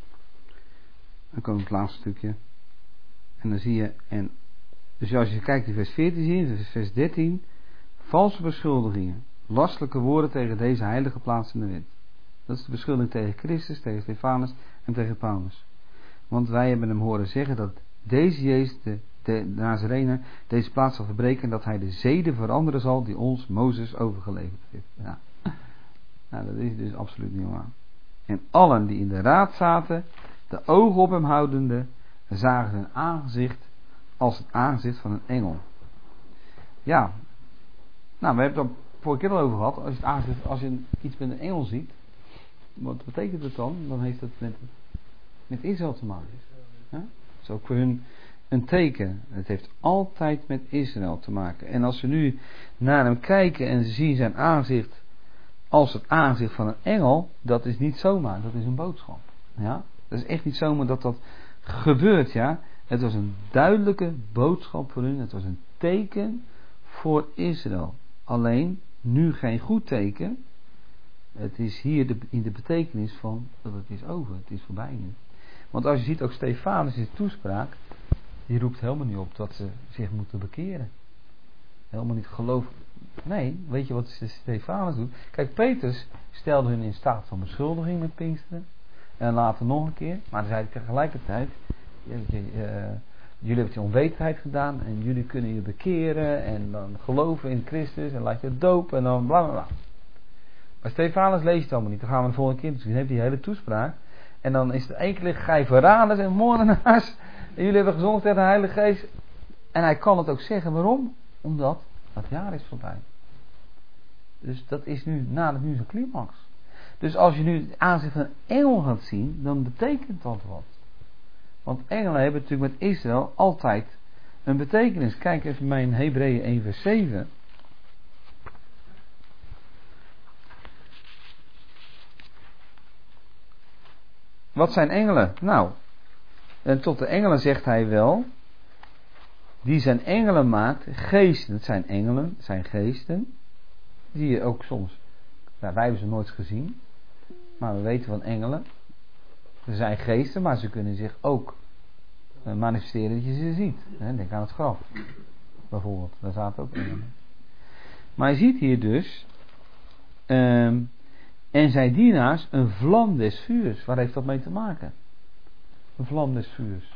Dan komt het laatste stukje. En dan zie je, en dus als je kijkt in vers veertien zie je, vers dertien, valse beschuldigingen, lastelijke woorden tegen deze heilige plaats in de wet. Dat is de beschuldiging tegen Christus, tegen Stefanus en tegen Paulus. Want wij hebben hem horen zeggen dat deze Jezus, de, de Nazarener, deze plaats zal verbreken en dat hij de zeden veranderen zal die ons Mozes overgeleverd heeft. Ja. Nou, dat is dus absoluut niet waar. En allen die in de raad zaten, de ogen op hem houdende, zagen zijn aangezicht als het aangezicht van een engel. Ja, nou, we hebben het er vorige keer al over gehad. Als je, het aangezicht, als je iets met een engel ziet, wat betekent het dan? Dan heeft het met, met Israël te maken. Ja? Dat is ook voor hun een teken. Het heeft altijd met Israël te maken. En als we nu naar hem kijken en ze zien zijn aangezicht als het aangezicht van een engel, dat is niet zomaar, dat is een boodschap. Ja? Dat is echt niet zomaar dat dat gebeurt, ja. Het was een duidelijke boodschap voor hun, het was een teken voor Israël. Alleen, nu geen goed teken. Het is hier de, in de betekenis van dat het is over, het is voorbij nu. Want als je ziet ook Stefanus in de toespraak, die roept helemaal niet op dat ze zich moeten bekeren. Helemaal niet geloof. Nee, weet je wat Stefanus doet? Kijk, Petrus stelde hun in staat van beschuldiging met Pinksteren. En later nog een keer. Maar dan zei hij tegelijkertijd, je, je, uh, jullie hebben die onwetendheid gedaan en jullie kunnen je bekeren en dan geloven in Christus en laat je dopen en dan bla bla bla. Maar Stefanus leest het allemaal niet. Dan gaan we de volgende keer, dus dan heb je die hele toespraak. En dan is het één keer liggen, gij verraders en moordenaars. En jullie hebben gezondigd tegen de Heilige Geest. En hij kan het ook zeggen. Waarom? Omdat dat jaar is voorbij. Dus dat is nu, nadert nu zijn climax. Dus als je nu het aanzicht van een engel gaat zien, dan betekent dat wat. Want engelen hebben natuurlijk met Israël altijd een betekenis. Kijk even bij in Hebreeën één vers zeven. Wat zijn engelen? Nou, en tot de engelen zegt hij wel, die zijn engelen maakt, geesten. Het zijn engelen, het zijn geesten, die je ook soms, nou, wij hebben ze nooit gezien, maar we weten van engelen. Ze zijn geesten, maar ze kunnen zich ook uh, manifesteren dat je ze ziet. Hè? Denk aan het graf, bijvoorbeeld. Daar zaten ook engelen. Maar je ziet hier dus, um, en zijn dienaars een vlam des vuurs. Waar heeft dat mee te maken? Een vlam des vuurs.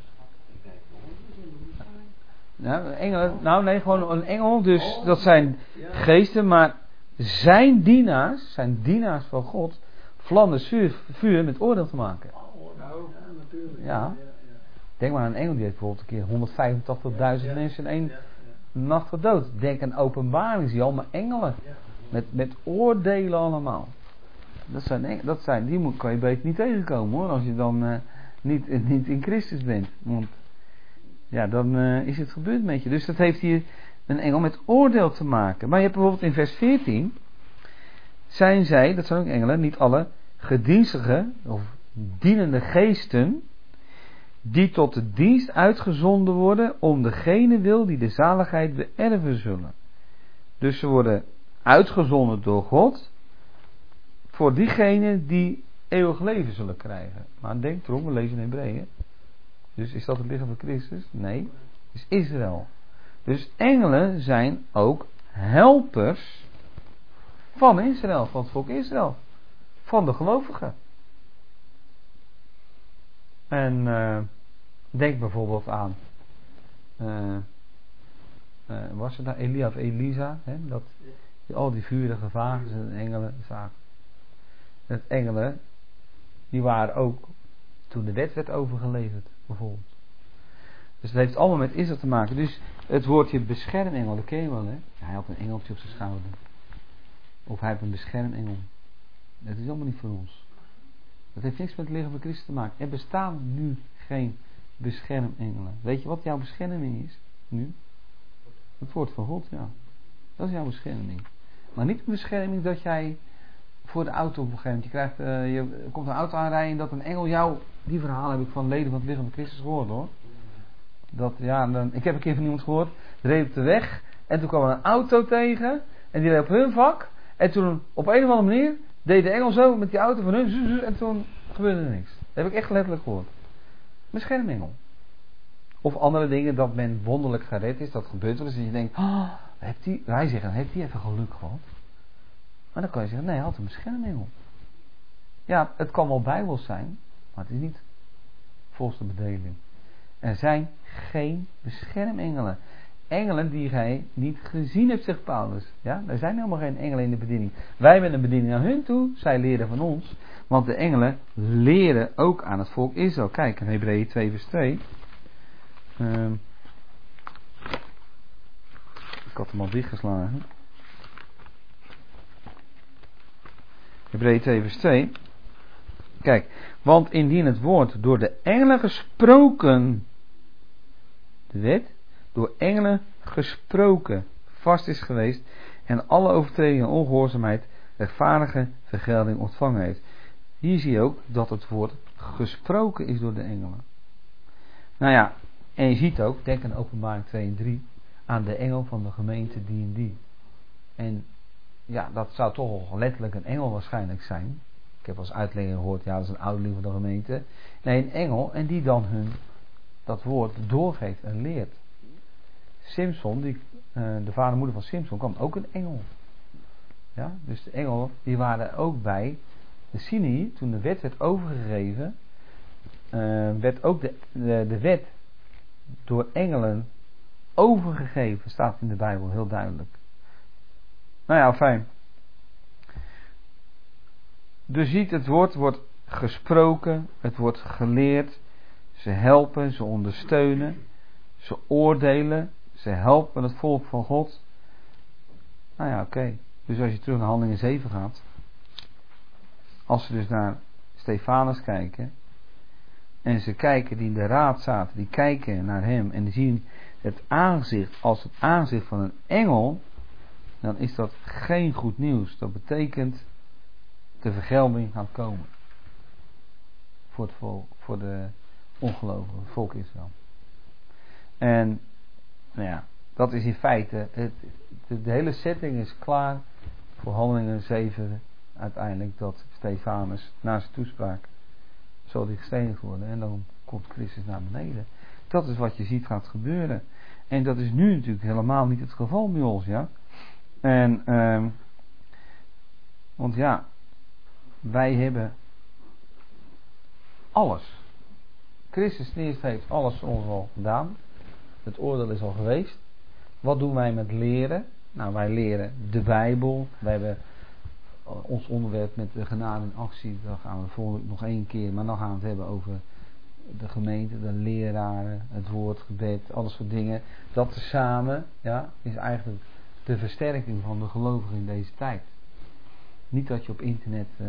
Nou, engelen, nou nee, gewoon een engel. Dus dat zijn geesten, maar zijn dienaars, zijn dienaars van God, vlam des vuur, vuur met oordeel te maken. Ja. Denk maar aan een engel, die heeft bijvoorbeeld een keer honderdvijfentachtigduizend mensen in één nacht gedood. Denk aan openbaring, zie je allemaal engelen. Met, met oordelen allemaal. Dat zijn, dat zijn, die moet, kan je beter niet tegenkomen hoor, als je dan uh, niet, niet in Christus bent. Want ja, dan uh, is het gebeurd met je. Dus dat heeft hier een engel met oordeel te maken. Maar je hebt bijvoorbeeld in vers veertien, zijn zij, dat zijn ook engelen, niet alle gedienstige of dienende geesten, die tot de dienst uitgezonden worden om degene wil die de zaligheid beërven zullen. Dus ze worden uitgezonden door God voor diegenen die eeuwig leven zullen krijgen. Maar denk erom, we lezen in Hebreeën. Dus is dat het lichaam van Christus? Nee, het is Israël. Dus engelen zijn ook helpers van Israël, van het volk Israël. Van de gelovigen. En uh, denk bijvoorbeeld aan uh, uh, was het nou Elia of Elisa, hè, dat die, al die vurige vagen en engelen zagen. Het engelen, die waren ook toen de wet werd overgeleverd, bijvoorbeeld. Dus het heeft allemaal met Israël te maken. Dus het woordje beschermengel, dat ken je wel, hè? Ja, hij had een engeltje op zijn schouder. Of hij heeft een beschermengel. Dat is allemaal niet voor ons. Dat heeft niks met het lichaam van Christus te maken. Er bestaan nu geen beschermengelen. Weet je wat jouw bescherming is? Nu? Het woord van God, ja. Dat is jouw bescherming. Maar niet een bescherming dat jij voor de auto op een gegeven moment, je krijgt, uh, je komt een auto aanrijden en dat een engel jou, die verhaal heb ik van leden van het lichaam van Christus gehoord, hoor. Dat, ja, dan, ik heb een keer van iemand gehoord, reed op de weg en toen kwam er een auto tegen en die reed op hun vak en toen op een of andere manier deed de engel zo met die auto van hun en toen gebeurde er niks. Dat heb ik echt letterlijk gehoord. Beschermengel. Of andere dingen, dat men wonderlijk gered is, dat gebeurt wel eens en je denkt, oh, heeft die, wij zeggen, heeft die even geluk gehad? Maar dan kan je zeggen, nee, hij had een beschermengel. Ja, het kan wel bijbels zijn, maar het is niet volgens de bedeling. Er zijn geen beschermengelen. Engelen die gij niet gezien hebt, zegt Paulus. Ja, er zijn helemaal geen engelen in de bediening. Wij hebben een bediening aan hun toe, zij leren van ons. Want de engelen leren ook aan het volk Israël. Kijk, in Hebreeën twee vers twee. Um, ik had hem al dichtgeslagen. Hebreeën twee vers twee. Kijk, want indien het woord door de engelen gesproken, de wet, door engelen gesproken vast is geweest en alle overtredingen en ongehoorzaamheid rechtvaardige vergelding ontvangen heeft. Hier zie je ook dat het woord gesproken is door de engelen. Nou ja, en je ziet ook, denk aan Openbaring twee en drie, aan de engel van de gemeente die en die. En ja, dat zou toch wel letterlijk een engel waarschijnlijk zijn. Ik heb als uitlegger gehoord, ja, dat is een ouderling van de gemeente. Nee, een engel en die dan hun dat woord doorgeeft en leert. Simson, die, uh, de vader en moeder van Simson, kwam ook een engel. Ja, dus de engel, die waren ook bij de Sinai, toen de wet werd overgegeven, uh, werd ook de, de, de wet door engelen overgegeven, staat in de Bijbel heel duidelijk. Nou ja, fijn. Dus ziet, het woord wordt gesproken, het wordt geleerd, ze helpen, ze ondersteunen, ze oordelen, ze helpen het volk van God. Nou ja, oké. Okay. Dus als je terug naar Handelingen zeven gaat, als ze dus naar Stefanus kijken, en ze kijken die in de raad zaten, die kijken naar hem en die zien het aangezicht als het aangezicht van een engel, dan is dat geen goed nieuws. Dat betekent de vergelding gaat komen voor het volk, voor de ongelovigen, het volk Israël. En nou ja, dat is in feite het, de, de hele setting is klaar voor Handelingen zeven uiteindelijk, dat Stefanus na zijn toespraak zal die gestenigd worden en dan komt Christus naar beneden. Dat is wat je ziet gaat gebeuren. En dat is nu natuurlijk helemaal niet het geval bij ons, ja. En um, want ja, wij hebben alles. Christus eerst heeft alles voor ons al gedaan. Het oordeel is al geweest. Wat doen wij met leren? Nou, wij leren de Bijbel. Wij hebben ons onderwerp met de genade in actie. Daar gaan we volgende nog één keer. Maar dan gaan we het hebben over de gemeente, de leraren, het woord, gebed, alles soort dingen. Dat tezamen, ja, is eigenlijk de versterking van de gelovigen in deze tijd. Niet dat je op internet uh,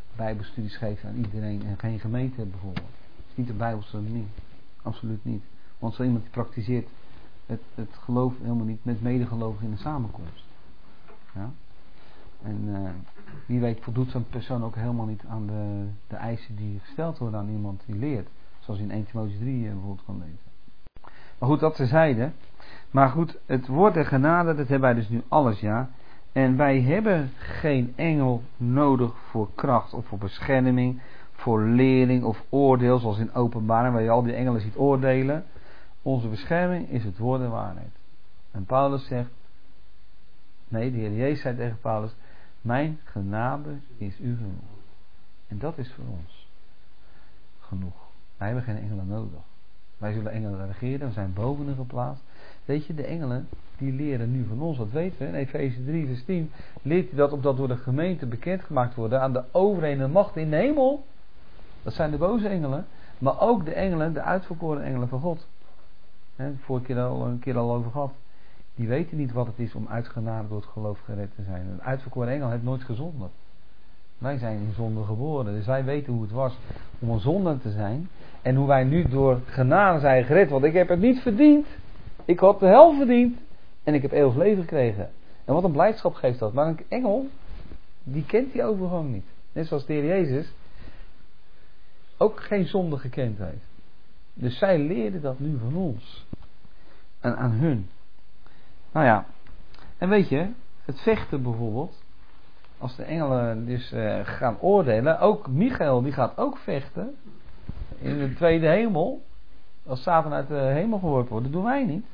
bijbelstudies geeft aan iedereen en geen gemeente hebt bijvoorbeeld. Dat is niet de Bijbelse manier. Absoluut niet. Want zo iemand die praktiseert het, het geloof helemaal niet met medegelovigen in de samenkomst. Ja? En uh, wie weet voldoet zo'n persoon ook helemaal niet aan de, de eisen die gesteld worden aan iemand die leert. Zoals in eerste Timotheüs drie uh, bijvoorbeeld kan lezen. Maar goed, dat terzijde. Maar goed, het woord der genade, dat hebben wij dus nu alles, ja. En wij hebben geen engel nodig voor kracht of voor bescherming, voor lering of oordeel, zoals in Openbaring, waar je al die engelen ziet oordelen. Onze bescherming is het woord der waarheid. En Paulus zegt, nee, de Heer Jezus zei tegen Paulus, mijn genade is u genoeg. En dat is voor ons genoeg. Wij hebben geen engelen nodig. Wij zullen engelen regeren, we zijn boven hen geplaatst. Weet je, de engelen, die leren nu van ons, wat weten we, in Efeze drie vers tien, leert hij dat opdat door de gemeente bekendgemaakt worden aan de overheden en machten in de hemel. Dat zijn de boze engelen, maar ook de engelen, de uitverkoren engelen van God. He, vorige keer al een keer al over gehad. Die weten niet wat het is om uit genade door het geloof gered te zijn. Een uitverkoren engel heeft nooit gezondigd. Wij zijn in zonde geboren, dus wij weten hoe het was om een zondaar te zijn. En hoe wij nu door genade zijn gered. Want ik heb het niet verdiend. Ik had de hel verdiend. En ik heb eeuwig leven gekregen. En wat een blijdschap geeft dat. Maar een engel, die kent die overgang niet. Net zoals de Heer Jezus ook geen zonde gekend heeft. Dus zij leerden dat nu van ons. En aan hun. Nou ja. En weet je, het vechten bijvoorbeeld. Als de engelen dus uh, gaan oordelen. Ook Michael die gaat ook vechten. In de tweede hemel. Als Satan uit de hemel gehoord wordt. Dat doen wij niet.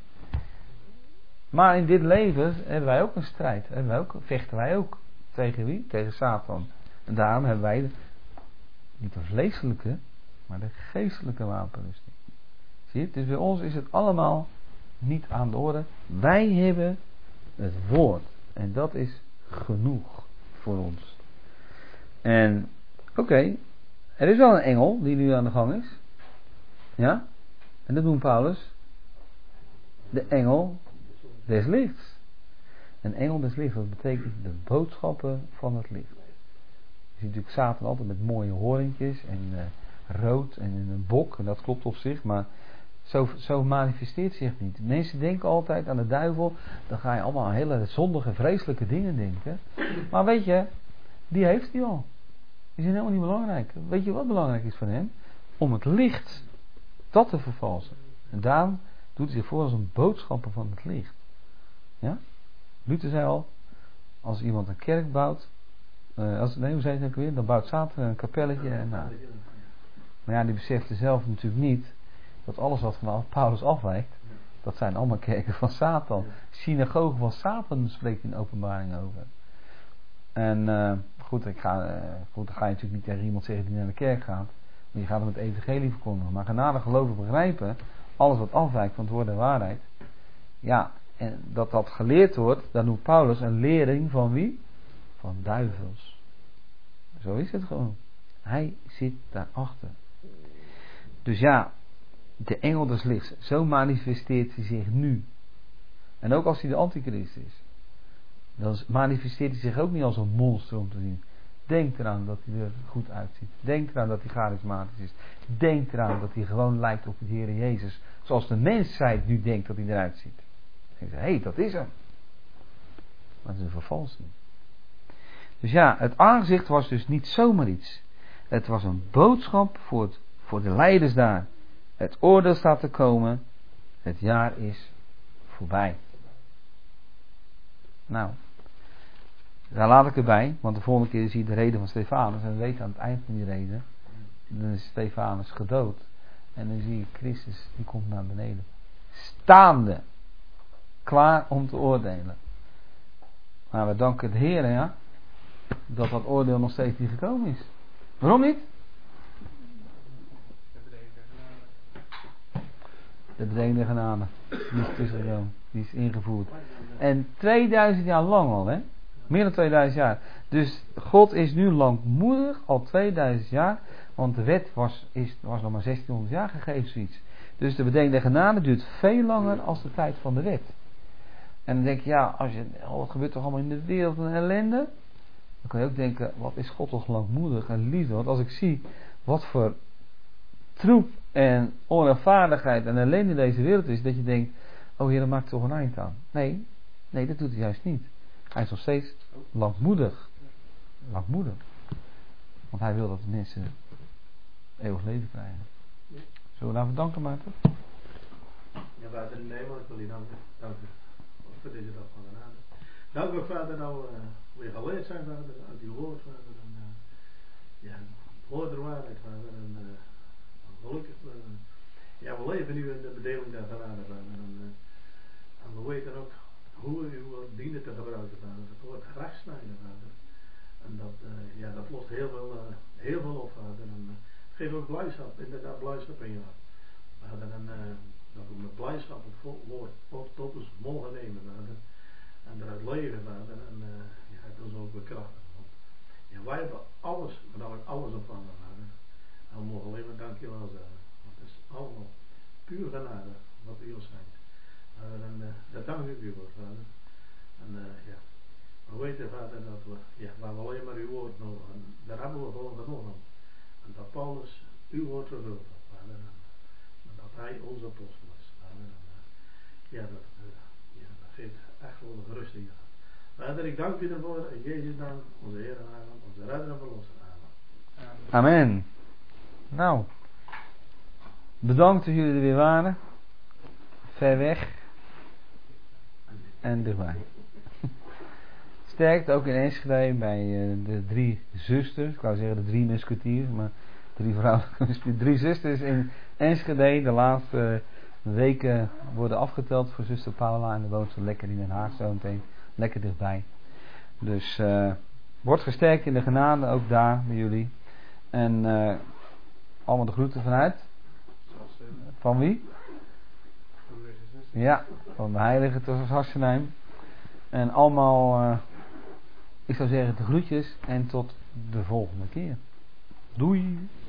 Maar in dit leven hebben wij ook een strijd. Hebben wij ook, vechten wij ook. Tegen wie? Tegen Satan. En daarom hebben wij niet de vleeselijke. Maar de geestelijke wapenrusting. Zie je? Dus bij ons is het allemaal niet aan de orde. Wij hebben het woord. En dat is genoeg voor ons. En oké. Okay, er is wel een engel die nu aan de gang is. Ja? En dat noemt Paulus de engel des lichts. Een engel des lichts, dat betekent de boodschappen van het licht. Je ziet natuurlijk Satan altijd met mooie hoorntjes en uh, rood en een bok. En dat klopt op zich, maar zo, zo manifesteert zich niet. Mensen denken altijd aan de duivel. Dan ga je allemaal aan hele zondige, vreselijke dingen denken. Maar weet je, die heeft hij al. Die zijn helemaal niet belangrijk. Weet je wat belangrijk is van hem? Om het licht, dat te vervalsen. En daarom doet hij zich voor als een boodschapper van het licht. Ja? Luther zei al, als iemand een kerk bouwt, uh, als, nee, hoe zei het ook weer? Dan bouwt Satan een kapelletje. En, nou. Maar ja, die besefte zelf natuurlijk niet dat alles wat van Paulus afwijkt, dat zijn allemaal kerken van Satan. Synagogen van Satan spreekt in Openbaring over. En uh, goed, ik ga, uh, goed, dan ga je natuurlijk niet tegen iemand zeggen die naar de kerk gaat. Maar je gaat hem het evangelie verkondigen. Maar genade geloven begrijpen, alles wat afwijkt van het woord en waarheid. Ja, en dat dat geleerd wordt, dan noemt Paulus een lering van wie? Van duivels. Zo is het gewoon. Hij zit daarachter. Dus ja, de engel des lichts, zo manifesteert hij zich nu. En ook als hij de antichrist is. Dan manifesteert hij zich ook niet als een monster om te zien. Denk eraan dat hij er goed uitziet. Denk eraan dat hij charismatisch is. Denk eraan dat hij gewoon lijkt op de Heer Jezus. Zoals de mensheid nu denkt dat hij eruit ziet. Dan denk je, hé, hey, dat is hem. Maar dat is een vervalsing. Dus ja, het aangezicht was dus niet zomaar iets. Het was een boodschap voor, het, voor de leiders daar. Het oordeel staat te komen. Het jaar is voorbij. Nou, daar laat ik erbij, want de volgende keer zie je de reden van Stefanus. En we weten aan het eind van die reden, dan is Stefanus gedood. En dan zie je Christus, die komt naar beneden. Staande. Klaar om te oordelen. Maar we danken de Heer, ja, dat dat oordeel nog steeds niet gekomen is. Waarom niet? De bedekende genade. Die is tussengekomen. Die is ingevoerd. En tweeduizend jaar lang al, hè? Meer dan tweeduizend jaar. Dus God is nu langmoedig, al tweeduizend jaar. Want de wet was, is, was nog maar zestienhonderd jaar gegeven, zoiets. Dus de bedekende genade duurt veel langer als de tijd van de wet. En dan denk je, ja, als je, oh, wat gebeurt toch allemaal in de wereld van ellende? Dan kan je ook denken, wat is God toch langmoedig en liefde. Want als ik zie wat voor troep en onrechtvaardigheid en ellende in deze wereld is, dat je denkt, oh Heer, maak toch een eind aan. Nee, nee, dat doet hij juist niet. Hij is nog steeds langmoedig. Langmoedig. Want hij wil dat de mensen eeuwig leven krijgen. Zullen we daarvoor danken, Maarten? Ja, Vader in de hemel, ik wil je danken. Dank u voor deze dag van genade. Dank u, Vader, dat we uh, weer geleerd zijn, Vader, uit uw woord, Vader. En, uh, ja, woord der waarheid, Vader. En uh, gelukkig, uh, ja, we leven nu in de bedeling der genade, Vader. En, uh, en we weten ook hoe we uw dienen te gebruiken, Vader. Het woord graag snijden, Vader. En dat, uh, ja, dat lost heel veel, uh, heel veel op, Vader. En uh, het geeft ook blijdschap, inderdaad blijdschap in je hart. Vader, en uh, dat we met blijdschap het woord tot, tot ons mogen nemen, Vader. En eruit leven, Vader. En uh, ja, het is ook bekrachtigen. Want ja, wij hebben alles, maar dan ook alles ontvangen, Vader. En we mogen alleen maar dankjewel zeggen. Want het is allemaal puur genade wat u ons zijn. Vader, en uh, daar dank ik u voor, Vader. En uh, ja, we weten, Vader, dat we, ja, we hebben alleen maar uw woord nodig. En daar hebben we gewoon genoeg aan. En dat Paulus uw woord vervult, Vader. En dat hij onze apostel is, Vader. En, uh, ja, dat, uh, ja, dat geeft echt wel een gerust in je hart. Vader, ik dank u ervoor. In Jezus' naam, onze Heer en Heiland, onze redder en verlosser. Amen. Amen. Nou, bedankt dat jullie er weer waren. Ver weg en dichtbij. Sterkte ook in Enschede bij uh, de drie zusters. Ik wou zeggen de drie musketiers, maar drie vrouwelijke drie zusters in Enschede. De laatste weken worden afgeteld voor zuster Paula en de woont zo lekker in Den Haag zo meteen. Lekker dichtbij. Dus uh, wordt gesterkt in de genade, ook daar bij jullie. En uh, allemaal de groeten vanuit. Van wie? Ja, van de heilige tot Hassenheim. En allemaal, uh, ik zou zeggen, de groetjes en tot de volgende keer. Doei!